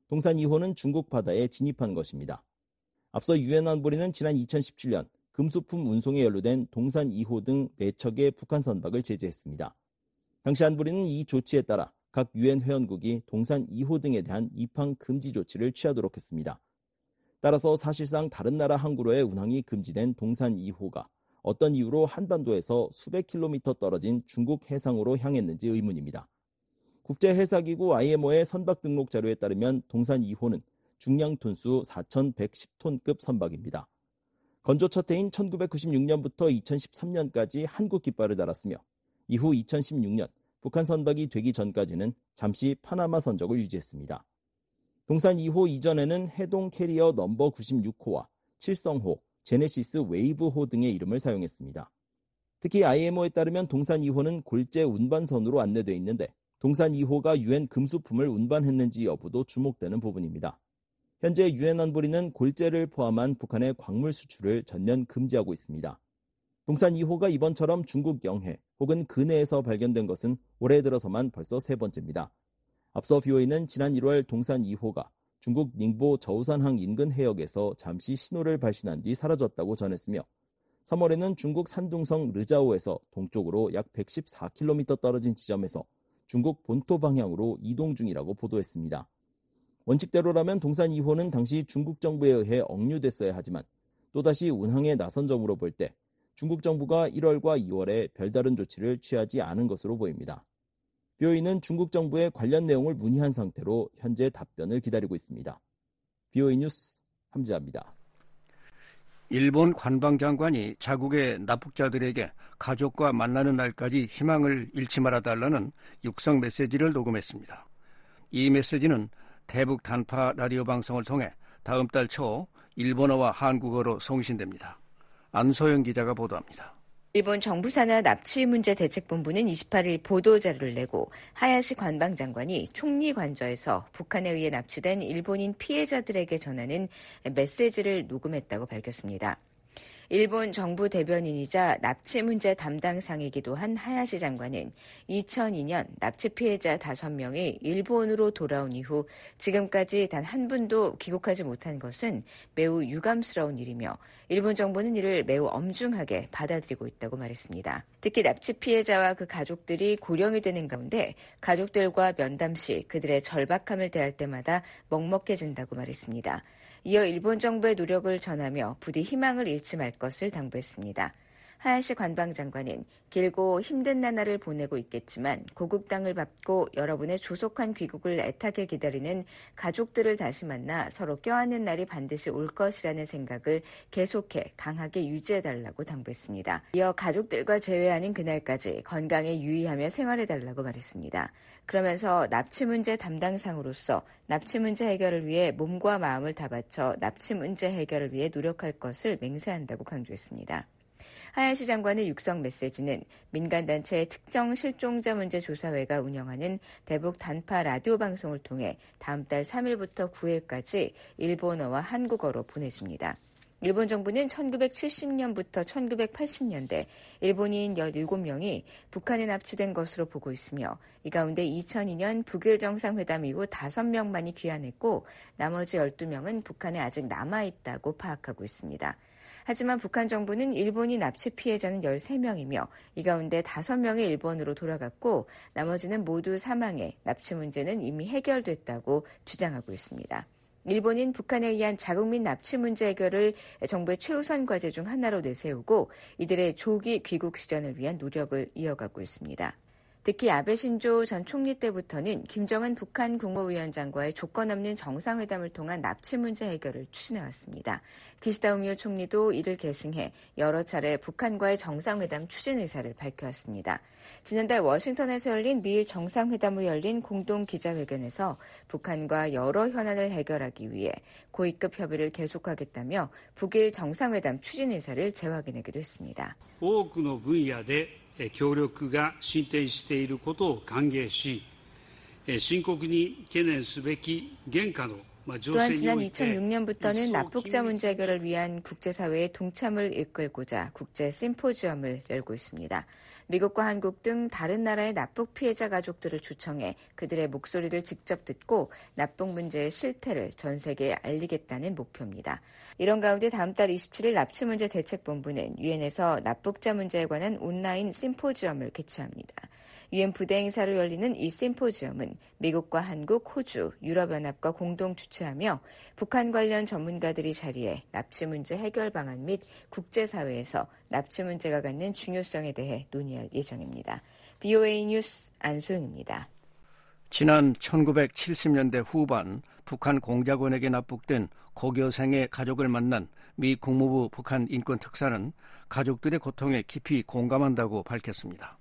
동산 이 호는 중국 바다에 진입한 것입니다. 앞서 유엔 안보리는 지난 이천십칠 년 금수품 운송에 연루된 동산 이 호 등 네 척의 북한 선박을 제재했습니다. 당시 안보리는 이 조치에 따라 각 유엔 회원국이 동산 이 호 등에 대한 입항 금지 조치를 취하도록 했습니다. 따라서 사실상 다른 나라 항구로의 운항이 금지된 동산 이 호가 어떤 이유로 한반도에서 수백 킬로미터 떨어진 중국 해상으로 향했는지 의문입니다. 국제해사기구 아이엠오의 선박 등록 자료에 따르면 동산 이 호는 중량 톤수 사천백십 톤급 선박입니다. 건조 첫 해인 천구백구십육 년부터 이천십삼 년까지 한국 깃발을 달았으며 이후 이천십육 년 북한 선박이 되기 전까지는 잠시 파나마 선적을 유지했습니다. 동산 이 호 이전에는 해동 캐리어 넘버 구십육 호와 칠성호, 제네시스 웨이브호 등의 이름을 사용했습니다. 특히 아이엠오에 따르면 동산 이 호는 골재 운반선으로 안내되어 있는데 동산 이 호가 유엔 금수품을 운반했는지 여부도 주목되는 부분입니다. 현재 유엔 안보리는 골재를 포함한 북한의 광물 수출을 전면 금지하고 있습니다. 동산 이 호가 이번처럼 중국 영해 혹은 근해에서 발견된 것은 올해 들어서만 벌써 세 번째입니다. 앞서 비오이는 지난 일월 동산 이 호가 중국 닝보 저우산항 인근 해역에서 잠시 신호를 발신한 뒤 사라졌다고 전했으며 삼월에는 중국 산둥성 르자오에서 동쪽으로 약 백십사 킬로미터 떨어진 지점에서 중국 본토 방향으로 이동 중이라고 보도했습니다. 원칙대로라면 동산 이 호는 당시 중국 정부에 의해 억류됐어야 하지만 또다시 운항에 나선 점으로 볼 때 중국 정부가 일월과 이월에 별다른 조치를 취하지 않은 것으로 보입니다. 비오이는 중국 정부의 관련 내용을 문의한 상태로 현재 답변을 기다리고 있습니다. 비오이 뉴스 함지아입니다. 일본 관방장관이 자국의 납북자들에게 가족과 만나는 날까지 희망을 잃지 말아달라는 육성 메시지를 녹음했습니다. 이 메시지는 대북 단파 라디오 방송을 통해 다음 달 초 일본어와 한국어로 송신됩니다. 안소영 기자가 보도합니다. 일본 정부 산하 납치 문제 대책본부는 이십팔 일 보도자료를 내고 하야시 관방장관이 총리 관저에서 북한에 의해 납치된 일본인 피해자들에게 전하는 메시지를 녹음했다고 밝혔습니다. 일본 정부 대변인이자 납치 문제 담당상이기도 한 하야시 장관은 이천이 년 납치 피해자 다섯 명이 일본으로 돌아온 이후 지금까지 단 한 분도 귀국하지 못한 것은 매우 유감스러운 일이며 일본 정부는 이를 매우 엄중하게 받아들이고 있다고 말했습니다. 특히 납치 피해자와 그 가족들이 고령이 되는 가운데 가족들과 면담 시 그들의 절박함을 대할 때마다 먹먹해진다고 말했습니다. 이어 일본 정부의 노력을 전하며 부디 희망을 잃지 말 것을 당부했습니다. 하야시 관방장관은 길고 힘든 나날을 보내고 있겠지만 고국 땅을 밟고 여러분의 조속한 귀국을 애타게 기다리는 가족들을 다시 만나 서로 껴안는 날이 반드시 올 것이라는 생각을 계속해 강하게 유지해달라고 당부했습니다. 이어 가족들과 재회하는 그날까지 건강에 유의하며 생활해달라고 말했습니다. 그러면서 납치 문제 담당상으로서 납치 문제 해결을 위해 몸과 마음을 다 바쳐 납치 문제 해결을 위해 노력할 것을 맹세한다고 강조했습니다. 하야시 장관의 육성 메시지는 민간단체 특정 실종자 문제 조사회가 운영하는 대북 단파 라디오 방송을 통해 다음 달 삼 일부터 구 일까지 일본어와 한국어로 보내집니다. 일본 정부는 천구백칠십 년부터 천구백팔십 년대 일본인 열일곱 명이 북한에 납치된 것으로 보고 있으며 이 가운데 이천이 년 북일 정상회담 이후 다섯 명만이 귀환했고 나머지 열두 명은 북한에 아직 남아있다고 파악하고 있습니다. 하지만 북한 정부는 일본인 납치 피해자는 열세 명이며 이 가운데 다섯 명이 일본으로 돌아갔고 나머지는 모두 사망해 납치 문제는 이미 해결됐다고 주장하고 있습니다. 일본인 북한에 의한 자국민 납치 문제 해결을 정부의 최우선 과제 중 하나로 내세우고 이들의 조기 귀국 실현을 위한 노력을 이어가고 있습니다. 특히 아베 신조 전 총리 때부터는 김정은 북한 국무위원장과의 조건 없는 정상회담을 통한 납치 문제 해결을 추진해왔습니다. 기시다 우미오 총리도 이를 계승해 여러 차례 북한과의 정상회담 추진 의사를 밝혀왔습니다. 지난달 워싱턴에서 열린 미일 정상회담 후 열린 공동 기자회견에서 북한과 여러 현안을 해결하기 위해 고위급 협의를 계속하겠다며 북일 정상회담 추진 의사를 재확인하기도 했습니다. 多くの分野で協力が進展していることを歓迎し、深刻に懸念すべき現下の 또한 지난 이천육 년부터는 납북자 문제 해결을 위한 국제사회의 동참을 이끌고자 국제 심포지엄을 열고 있습니다. 미국과 한국 등 다른 나라의 납북 피해자 가족들을 초청해 그들의 목소리를 직접 듣고 납북 문제의 실태를 전 세계에 알리겠다는 목표입니다. 이런 가운데 다음 달 이십칠 일 납치문제 대책본부는 유엔에서 납북자 문제에 관한 온라인 심포지엄을 개최합니다. 유엔 부대 행사로 열리는 이 심포지엄은 미국과 한국, 호주, 유럽연합과 공동 주최하며 북한 관련 전문가들이 자리해 납치 문제 해결 방안 및 국제사회에서 납치 문제가 갖는 중요성에 대해 논의할 예정입니다. 비오에이 뉴스 안소영입니다. 지난 천구백칠십 년대 후반 북한 공작원에게 납북된 고교생의 가족을 만난 미 국무부 북한 인권특사는 가족들의 고통에 깊이 공감한다고 밝혔습니다.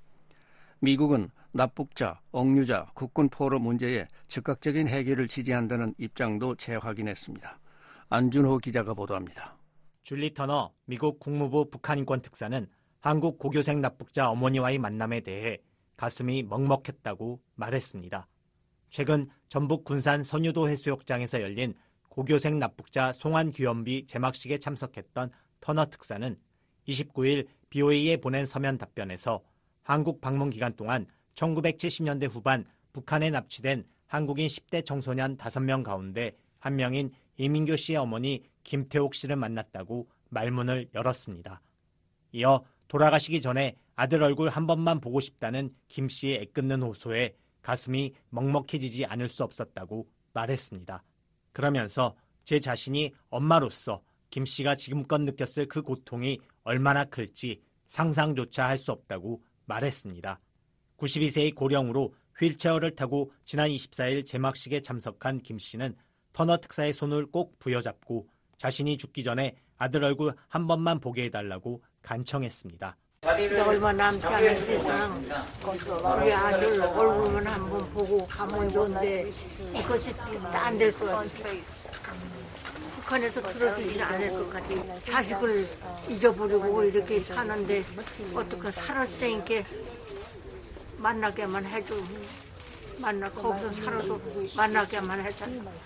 미국은 납북자, 억류자, 국군 포로 문제에 즉각적인 해결을 지지한다는 입장도 재확인했습니다. 안준호 기자가 보도합니다. 줄리 터너 미국 국무부 북한인권특사는 한국 고교생 납북자 어머니와의 만남에 대해 가슴이 먹먹했다고 말했습니다. 최근 전북 군산 선유도 해수욕장에서 열린 고교생 납북자 송환 귀염비 제막식에 참석했던 터너 특사는 이십구 일 비오에이에 보낸 서면 답변에서 한국 방문 기간 동안 천구백칠십 년대 후반 북한에 납치된 한국인 십 대 청소년 다섯 명 가운데 한 명인 이민교 씨의 어머니 김태옥 씨를 만났다고 말문을 열었습니다. 이어 돌아가시기 전에 아들 얼굴 한 번만 보고 싶다는 김 씨의 애끓는 호소에 가슴이 먹먹해지지 않을 수 없었다고 말했습니다. 그러면서 제 자신이 엄마로서 김 씨가 지금껏 느꼈을 그 고통이 얼마나 클지 상상조차 할 수 없다고 말했습니다. 구십이 세의 고령으로 휠체어를 타고 지난 이십사 일 제막식에 참석한 김 씨는 터너 특사의 손을 꼭 부여잡고 자신이 죽기 전에 아들 얼굴 한 번만 보게 해달라고 간청했습니다. 얼마 남지 않은 세상 우리 아들 얼굴만 한번 보고 가면 좋은데 이것이 안 될 것 같아. 북한에서 들어주지 않을 것 같아. 자식을 잊어버리고 이렇게 사는데 어떻게 살았을 때니까 만나게만 해줘. 만나 거기서 살아도 만나게만 해줘.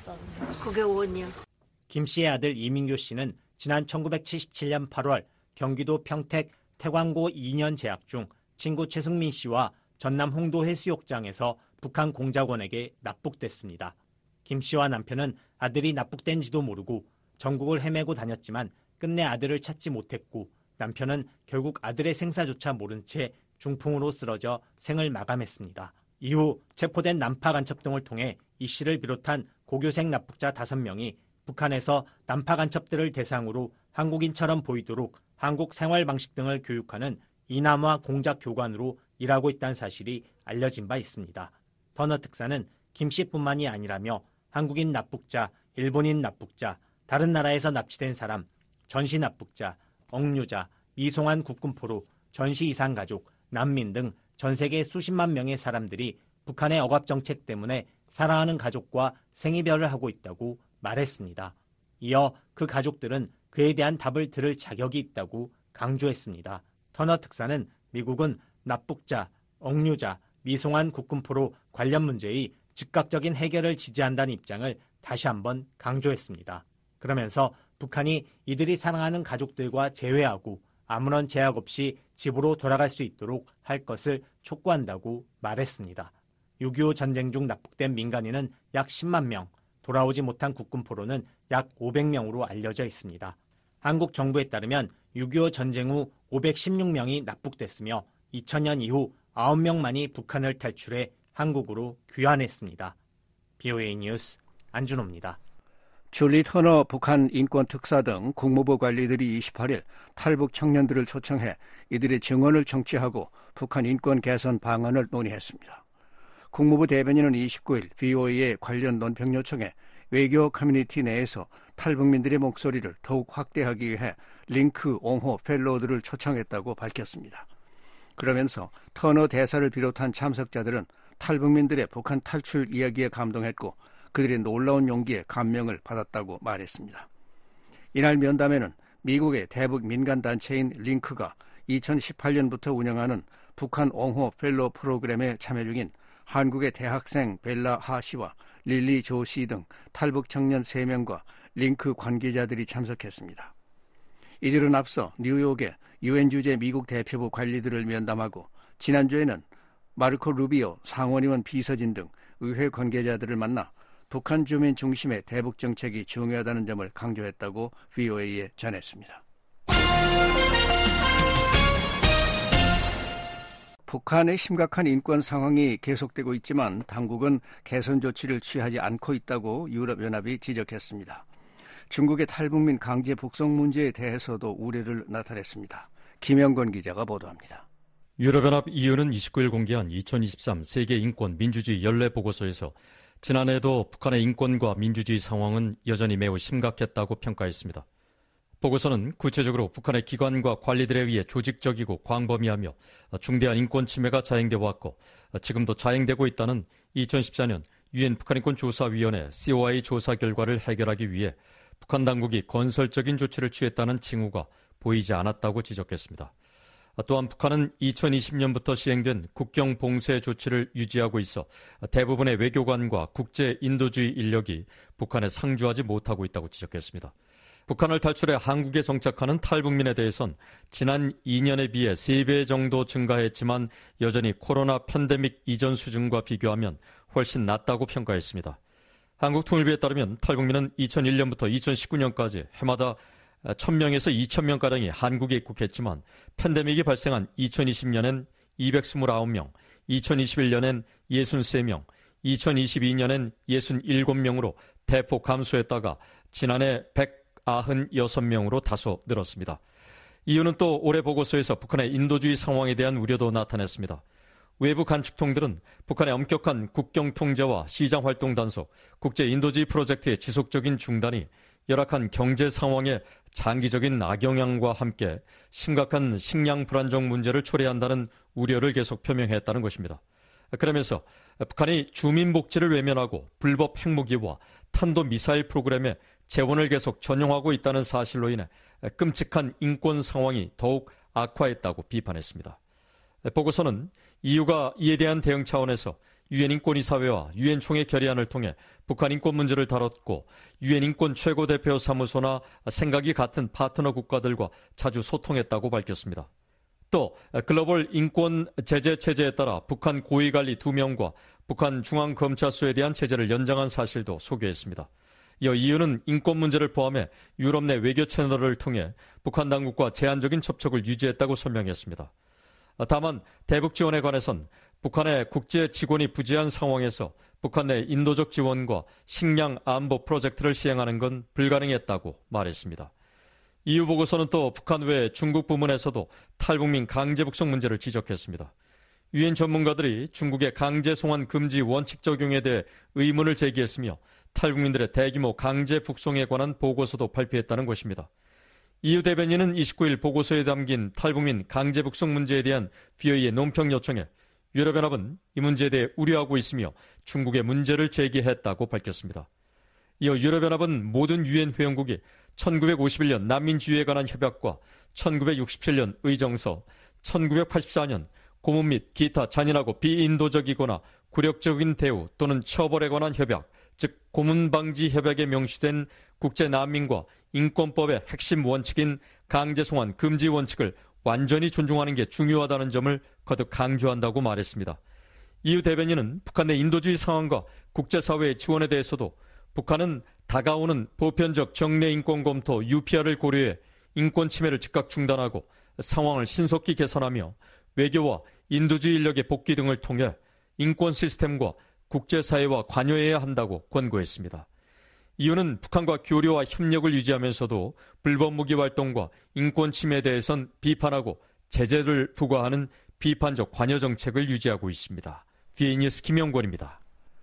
그게 원이야. 김 씨의 아들 이민교 씨는 지난 천구백칠십칠 년 팔월 경기도 평택 태광고 이 년 재학 중 친구 최승민 씨와 전남 홍도 해수욕장에서 북한 공작원에게 납북됐습니다. 김 씨와 남편은 아들이 납북된지도 모르고 전국을 헤매고 다녔지만 끝내 아들을 찾지 못했고 남편은 결국 아들의 생사조차 모른 채 중풍으로 쓰러져 생을 마감했습니다. 이후 체포된 난파 간첩 등을 통해 이 씨를 비롯한 고교생 납북자 다섯 명이 북한에서 난파 간첩들을 대상으로 한국인처럼 보이도록 한국 생활 방식 등을 교육하는 이남화 공작 교관으로 일하고 있다는 사실이 알려진 바 있습니다. 터너 특사는 김 씨뿐만이 아니라며 한국인 납북자, 일본인 납북자, 다른 나라에서 납치된 사람, 전시 납북자, 억류자, 미송환 국군포로, 전시 이상 가족, 난민 등 전 세계 수십만 명의 사람들이 북한의 억압 정책 때문에 사랑하는 가족과 생이별을 하고 있다고 말했습니다. 이어 그 가족들은 그에 대한 답을 들을 자격이 있다고 강조했습니다. 터너 특사는 미국은 납북자, 억류자, 미송환 국군포로 관련 문제의 즉각적인 해결을 지지한다는 입장을 다시 한번 강조했습니다. 그러면서 북한이 이들이 사랑하는 가족들과 재회하고 아무런 제약 없이 집으로 돌아갈 수 있도록 할 것을 촉구한다고 말했습니다. 육이오 전쟁 중 납북된 민간인은 약 십만 명, 돌아오지 못한 국군포로는 약 오백 명으로 알려져 있습니다. 한국 정부에 따르면 육이오 전쟁 후 오백십육 명이 납북됐으며 이천 년 이후 아홉 명만이 북한을 탈출해 한국으로 귀환했습니다. 비오에이 뉴스 안준호입니다. 줄리 터너 북한 인권특사 등 국무부 관리들이 이십팔 일 탈북 청년들을 초청해 이들의 증언을 청취하고 북한 인권 개선 방안을 논의했습니다. 국무부 대변인은 이십구 일 비오에이의 관련 논평 요청에 외교 커뮤니티 내에서 탈북민들의 목소리를 더욱 확대하기 위해 링크 옹호 펠로우들을 초청했다고 밝혔습니다. 그러면서 터너 대사를 비롯한 참석자들은 탈북민들의 북한 탈출 이야기에 감동했고 그들의 놀라운 용기에 감명을 받았다고 말했습니다. 이날 면담에는 미국의 대북 민간단체인 링크가 이천십팔 년부터 운영하는 북한 옹호 펠로우 프로그램에 참여 중인 한국의 대학생 벨라 하 씨와 릴리 조 씨 등 탈북 청년 세 명과 링크 관계자들이 참석했습니다. 이들은 앞서 뉴욕의 유엔 주재 미국 대표부 관리들을 면담하고 지난주에는 마르코 루비오 상원의원 비서진 등 의회 관계자들을 만나 북한 주민 중심의 대북 정책이 중요하다는 점을 강조했다고 브이오에이에 전했습니다. 북한의 심각한 인권 상황이 계속되고 있지만 당국은 개선 조치를 취하지 않고 있다고 유럽연합이 지적했습니다. 중국의 탈북민 강제 북송 문제에 대해서도 우려를 나타냈습니다. 김영건 기자가 보도합니다. 유럽연합 이유는 이십구 일 공개한 이천이십삼 세계 인권 민주주의 연례 보고서에서 지난해에도 북한의 인권과 민주주의 상황은 여전히 매우 심각했다고 평가했습니다. 보고서는 구체적으로 북한의 기관과 관리들에 의해 조직적이고 광범위하며 중대한 인권 침해가 자행되어 왔고 지금도 자행되고 있다는 이천십사 년 유엔 북한인권조사위원회 씨오아이 조사 결과를 해결하기 위해 북한 당국이 건설적인 조치를 취했다는 징후가 보이지 않았다고 지적했습니다. 또한 북한은 이천이십 년부터 시행된 국경 봉쇄 조치를 유지하고 있어 대부분의 외교관과 국제 인도주의 인력이 북한에 상주하지 못하고 있다고 지적했습니다. 북한을 탈출해 한국에 정착하는 탈북민에 대해선 지난 이 년에 비해 세 배 정도 증가했지만 여전히 코로나 팬데믹 이전 수준과 비교하면 훨씬 낮다고 평가했습니다. 한국통일부에 따르면 탈북민은 이천일 년부터 이천십구 년까지 해마다 천 명에서 이천 명가량이 한국에 입국했지만 팬데믹이 발생한 이천이십 년엔 이백이십구 명, 이천이십일 년엔 육십삼 명, 이천이십이 년엔 육십칠 명으로 대폭 감소했다가 지난해 백구십육 명으로 다소 늘었습니다. 이유는 또 올해 보고서에서 북한의 인도주의 상황에 대한 우려도 나타냈습니다. 외부 간축통들은 북한의 엄격한 국경 통제와 시장 활동 단속, 국제 인도주의 프로젝트의 지속적인 중단이 열악한 경제 상황의 장기적인 악영향과 함께 심각한 식량 불안정 문제를 초래한다는 우려를 계속 표명했다는 것입니다. 그러면서 북한이 주민 복지를 외면하고 불법 핵무기와 탄도미사일 프로그램에 재원을 계속 전용하고 있다는 사실로 인해 끔찍한 인권 상황이 더욱 악화했다고 비판했습니다. 보고서는 이유가 이에 대한 대응 차원에서 유엔 인권이사회와 유엔 총회 결의안을 통해 북한 인권 문제를 다뤘고 유엔 인권 최고대표 사무소나 생각이 같은 파트너 국가들과 자주 소통했다고 밝혔습니다. 또 글로벌 인권 제재 체제에 따라 북한 고위관리 두 명과 북한 중앙검찰소에 대한 제재를 연장한 사실도 소개했습니다. 이어 이유는 인권 문제를 포함해 유럽 내 외교 채널을 통해 북한 당국과 제한적인 접촉을 유지했다고 설명했습니다. 다만 대북 지원에 관해선 북한의 국제 직원이 부재한 상황에서 북한 내 인도적 지원과 식량 안보 프로젝트를 시행하는 건 불가능했다고 말했습니다. 이유 보고서는 또 북한 외 중국 부문에서도 탈북민 강제 북송 문제를 지적했습니다. 유엔 전문가들이 중국의 강제 송환 금지 원칙 적용에 대해 의문을 제기했으며 탈북민들의 대규모 강제 북송에 관한 보고서도 발표했다는 것입니다. 이유 대변인은 이십구 일 보고서에 담긴 탈북민 강제 북송 문제에 대한 브이오에이의 논평 요청에 유럽연합은 이 문제에 대해 우려하고 있으며 중국의 문제를 제기했다고 밝혔습니다. 이어 유럽연합은 모든 유엔 회원국이 천구백오십일 년 난민주의에 관한 협약과 천구백육십칠 년 의정서, 천구백팔십사 년 고문 및 기타 잔인하고 비인도적이거나 굴욕적인 대우 또는 처벌에 관한 협약, 즉 고문방지 협약에 명시된 국제난민과 인권법의 핵심 원칙인 강제송환 금지 원칙을 완전히 존중하는 게 중요하다는 점을 거듭 강조한다고 말했습니다. 이유 대변인은 북한 내 인도주의 상황과 국제사회의 지원에 대해서도 북한은 다가오는 보편적 정례 인권 검토 유피알을 고려해 인권 침해를 즉각 중단하고 상황을 신속히 개선하며 외교와 인도주의 인력의 복귀 등을 통해 인권 시스템과 국제사회와 관여해야 한다고 권고했습니다. 이유는 북한과 교류와 협력을 유지하면서도 불법 무기 활동과 인권 침해에 대해선 비판하고 제재를 부과하는 비판적 관여 정책을 유지하고 있습니다. 브이오에이 뉴스 김영권입니다.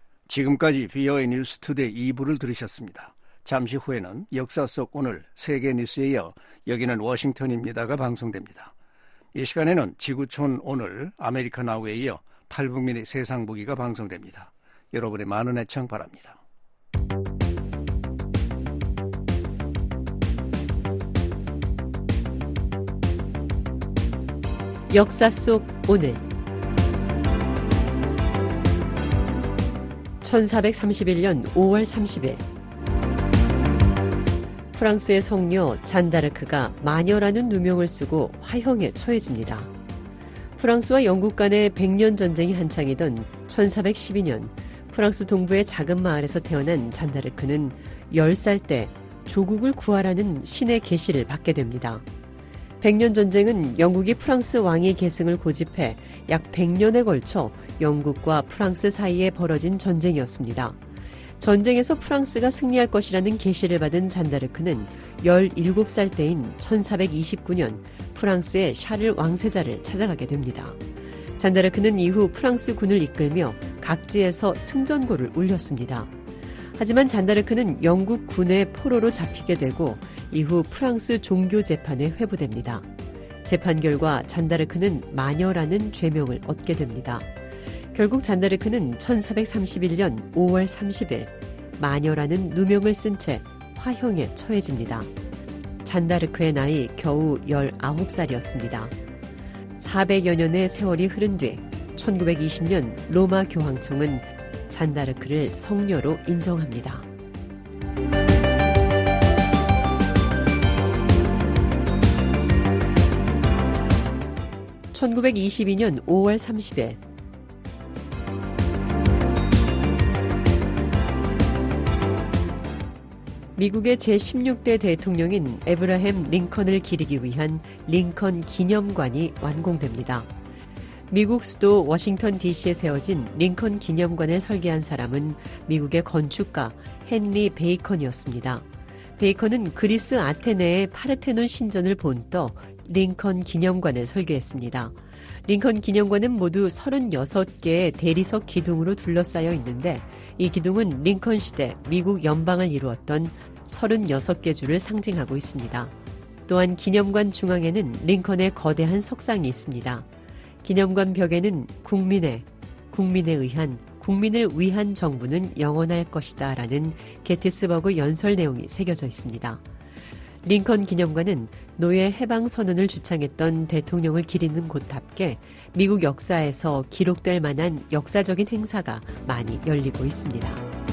지금까지 브이오에이 뉴스 투데이 이 부를 들으셨습니다. 잠시 후에는 역사 속 오늘 세계 뉴스에 이어 여기는 워싱턴입니다가 방송됩니다. 이 시간에는 지구촌 오늘 아메리카 나우에 이어 탈북민의 세상 보기가 방송됩니다. 여러분의 많은 애청 바랍니다. 역사 속 오늘 천사백삼십일 년 오월 삼십일 프랑스의 성녀 잔다르크가 마녀라는 누명을 쓰고 화형에 처해집니다. 프랑스와 영국 간의 백년 전쟁이 한창이던 천사백십이 년 프랑스 동부의 작은 마을에서 태어난 잔다르크는 열 살 때 조국을 구하라는 신의 계시를 받게 됩니다. 백년 전쟁은 영국이 프랑스 왕위 계승을 고집해 약 백 년에 걸쳐 영국과 프랑스 사이에 벌어진 전쟁이었습니다. 전쟁에서 프랑스가 승리할 것이라는 계시를 받은 잔다르크는 열일곱 살 때인 천사백이십구 년 프랑스의 샤를 왕세자를 찾아가게 됩니다. 잔다르크는 이후 프랑스 군을 이끌며 각지에서 승전고를 울렸습니다. 하지만 잔다르크는 영국 군의 포로로 잡히게 되고 이후 프랑스 종교 재판에 회부됩니다. 재판 결과 잔다르크는 마녀라는 죄명을 얻게 됩니다. 결국 잔다르크는 천사백삼십일 년 오월 삼십일 마녀라는 누명을 쓴 채 화형에 처해집니다. 잔다르크의 나이 겨우 열아홉 살이었습니다. 사백여 년의 세월이 흐른 뒤 천구백이십 년 로마 교황청은 잔다르크를 성녀로 인정합니다. 천구백이십이 년 오월 삼십일 미국의 제십육 대 대통령인 에브라햄 링컨을 기리기 위한 링컨 기념관이 완공됩니다. 미국 수도 워싱턴 디씨에 세워진 링컨 기념관을 설계한 사람은 미국의 건축가 헨리 베이컨이었습니다. 베이컨은 그리스 아테네의 파르테논 신전을 본떠 링컨 기념관을 설계했습니다. 링컨 기념관은 모두 서른여섯 개의 대리석 기둥으로 둘러싸여 있는데 이 기둥은 링컨 시대 미국 연방을 이루었던 서른여섯 개 주를 상징하고 있습니다. 또한 기념관 중앙에는 링컨의 거대한 석상이 있습니다. 기념관 벽에는 국민의, 국민에 의한, 국민을 위한 정부는 영원할 것이다 라는 게티스버그 연설 내용이 새겨져 있습니다. 링컨 기념관은 노예 해방 선언을 주창했던 대통령을 기리는 곳답게 미국 역사에서 기록될 만한 역사적인 행사가 많이 열리고 있습니다.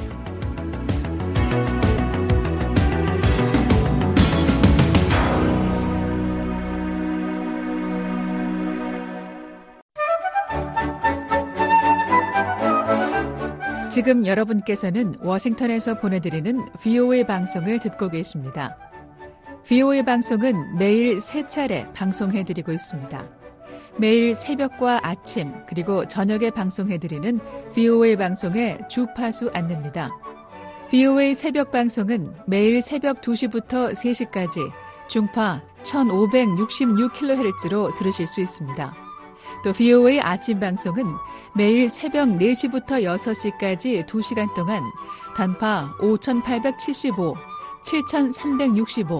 지금 여러분께서는 워싱턴에서 보내드리는 브이오에이 방송을 듣고 계십니다. 브이오에이 방송은 매일 세 차례 방송해드리고 있습니다. 매일 새벽과 아침 그리고 저녁에 방송해드리는 브이오에이 방송의 주파수 안내입니다. 브이오에이 새벽 방송은 매일 새벽 두 시부터 세 시까지 중파 천오백육십육 킬로헤르츠로 들으실 수 있습니다. 또 브이오에이 아침 방송은 매일 새벽 네 시부터 여섯 시까지 두 시간 동안 단파 오천팔백칠십오, 칠천삼백육십오,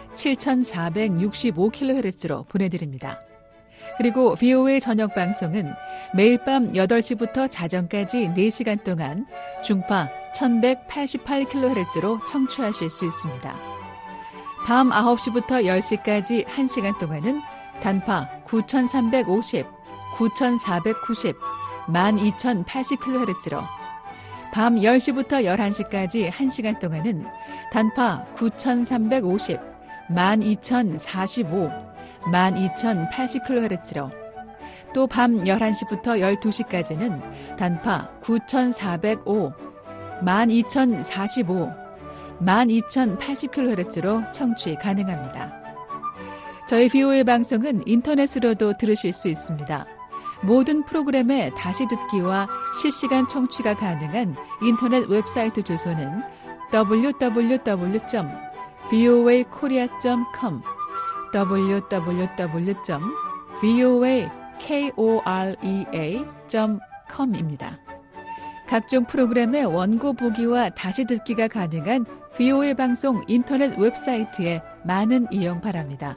칠천사백육십오 킬로헤르츠로 보내드립니다. 그리고 브이오에이 저녁 방송은 매일 밤 여덟 시부터 자정까지 네 시간 동안 중파 천백팔십팔 킬로헤르츠로 청취하실 수 있습니다. 밤 아홉 시부터 열 시까지 한 시간 동안은 단파 구천삼백오십, 구천사백구십, 만 이천팔십 킬로헤르츠로 밤 열 시부터 열한 시까지 한 시간 동안은 단파 구천삼백오십, 만 이천사십오, 만 이천팔십 킬로헤르츠로 또 밤 열한 시부터 열두 시까지는 단파 구천사백오, 만 이천사십오, 만 이천팔십 킬로헤르츠로 청취 가능합니다. 저희 브이오에이 방송은 인터넷으로도 들으실 수 있습니다. 모든 프로그램의 다시 듣기와 실시간 청취가 가능한 인터넷 웹사이트 주소는 더블유 더블유 더블유 점 브이오에이 코리아 점 컴 더블유 더블유 더블유 점 브이오에이 코리아 점 컴입니다. 각종 프로그램의 원고 보기와 다시 듣기가 가능한 브이오에이 방송 인터넷 웹사이트에 많은 이용 바랍니다.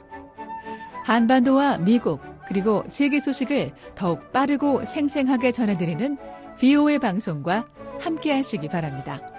한반도와 미국 그리고 세계 소식을 더욱 빠르고 생생하게 전해드리는 브이오에이 방송과 함께하시기 바랍니다.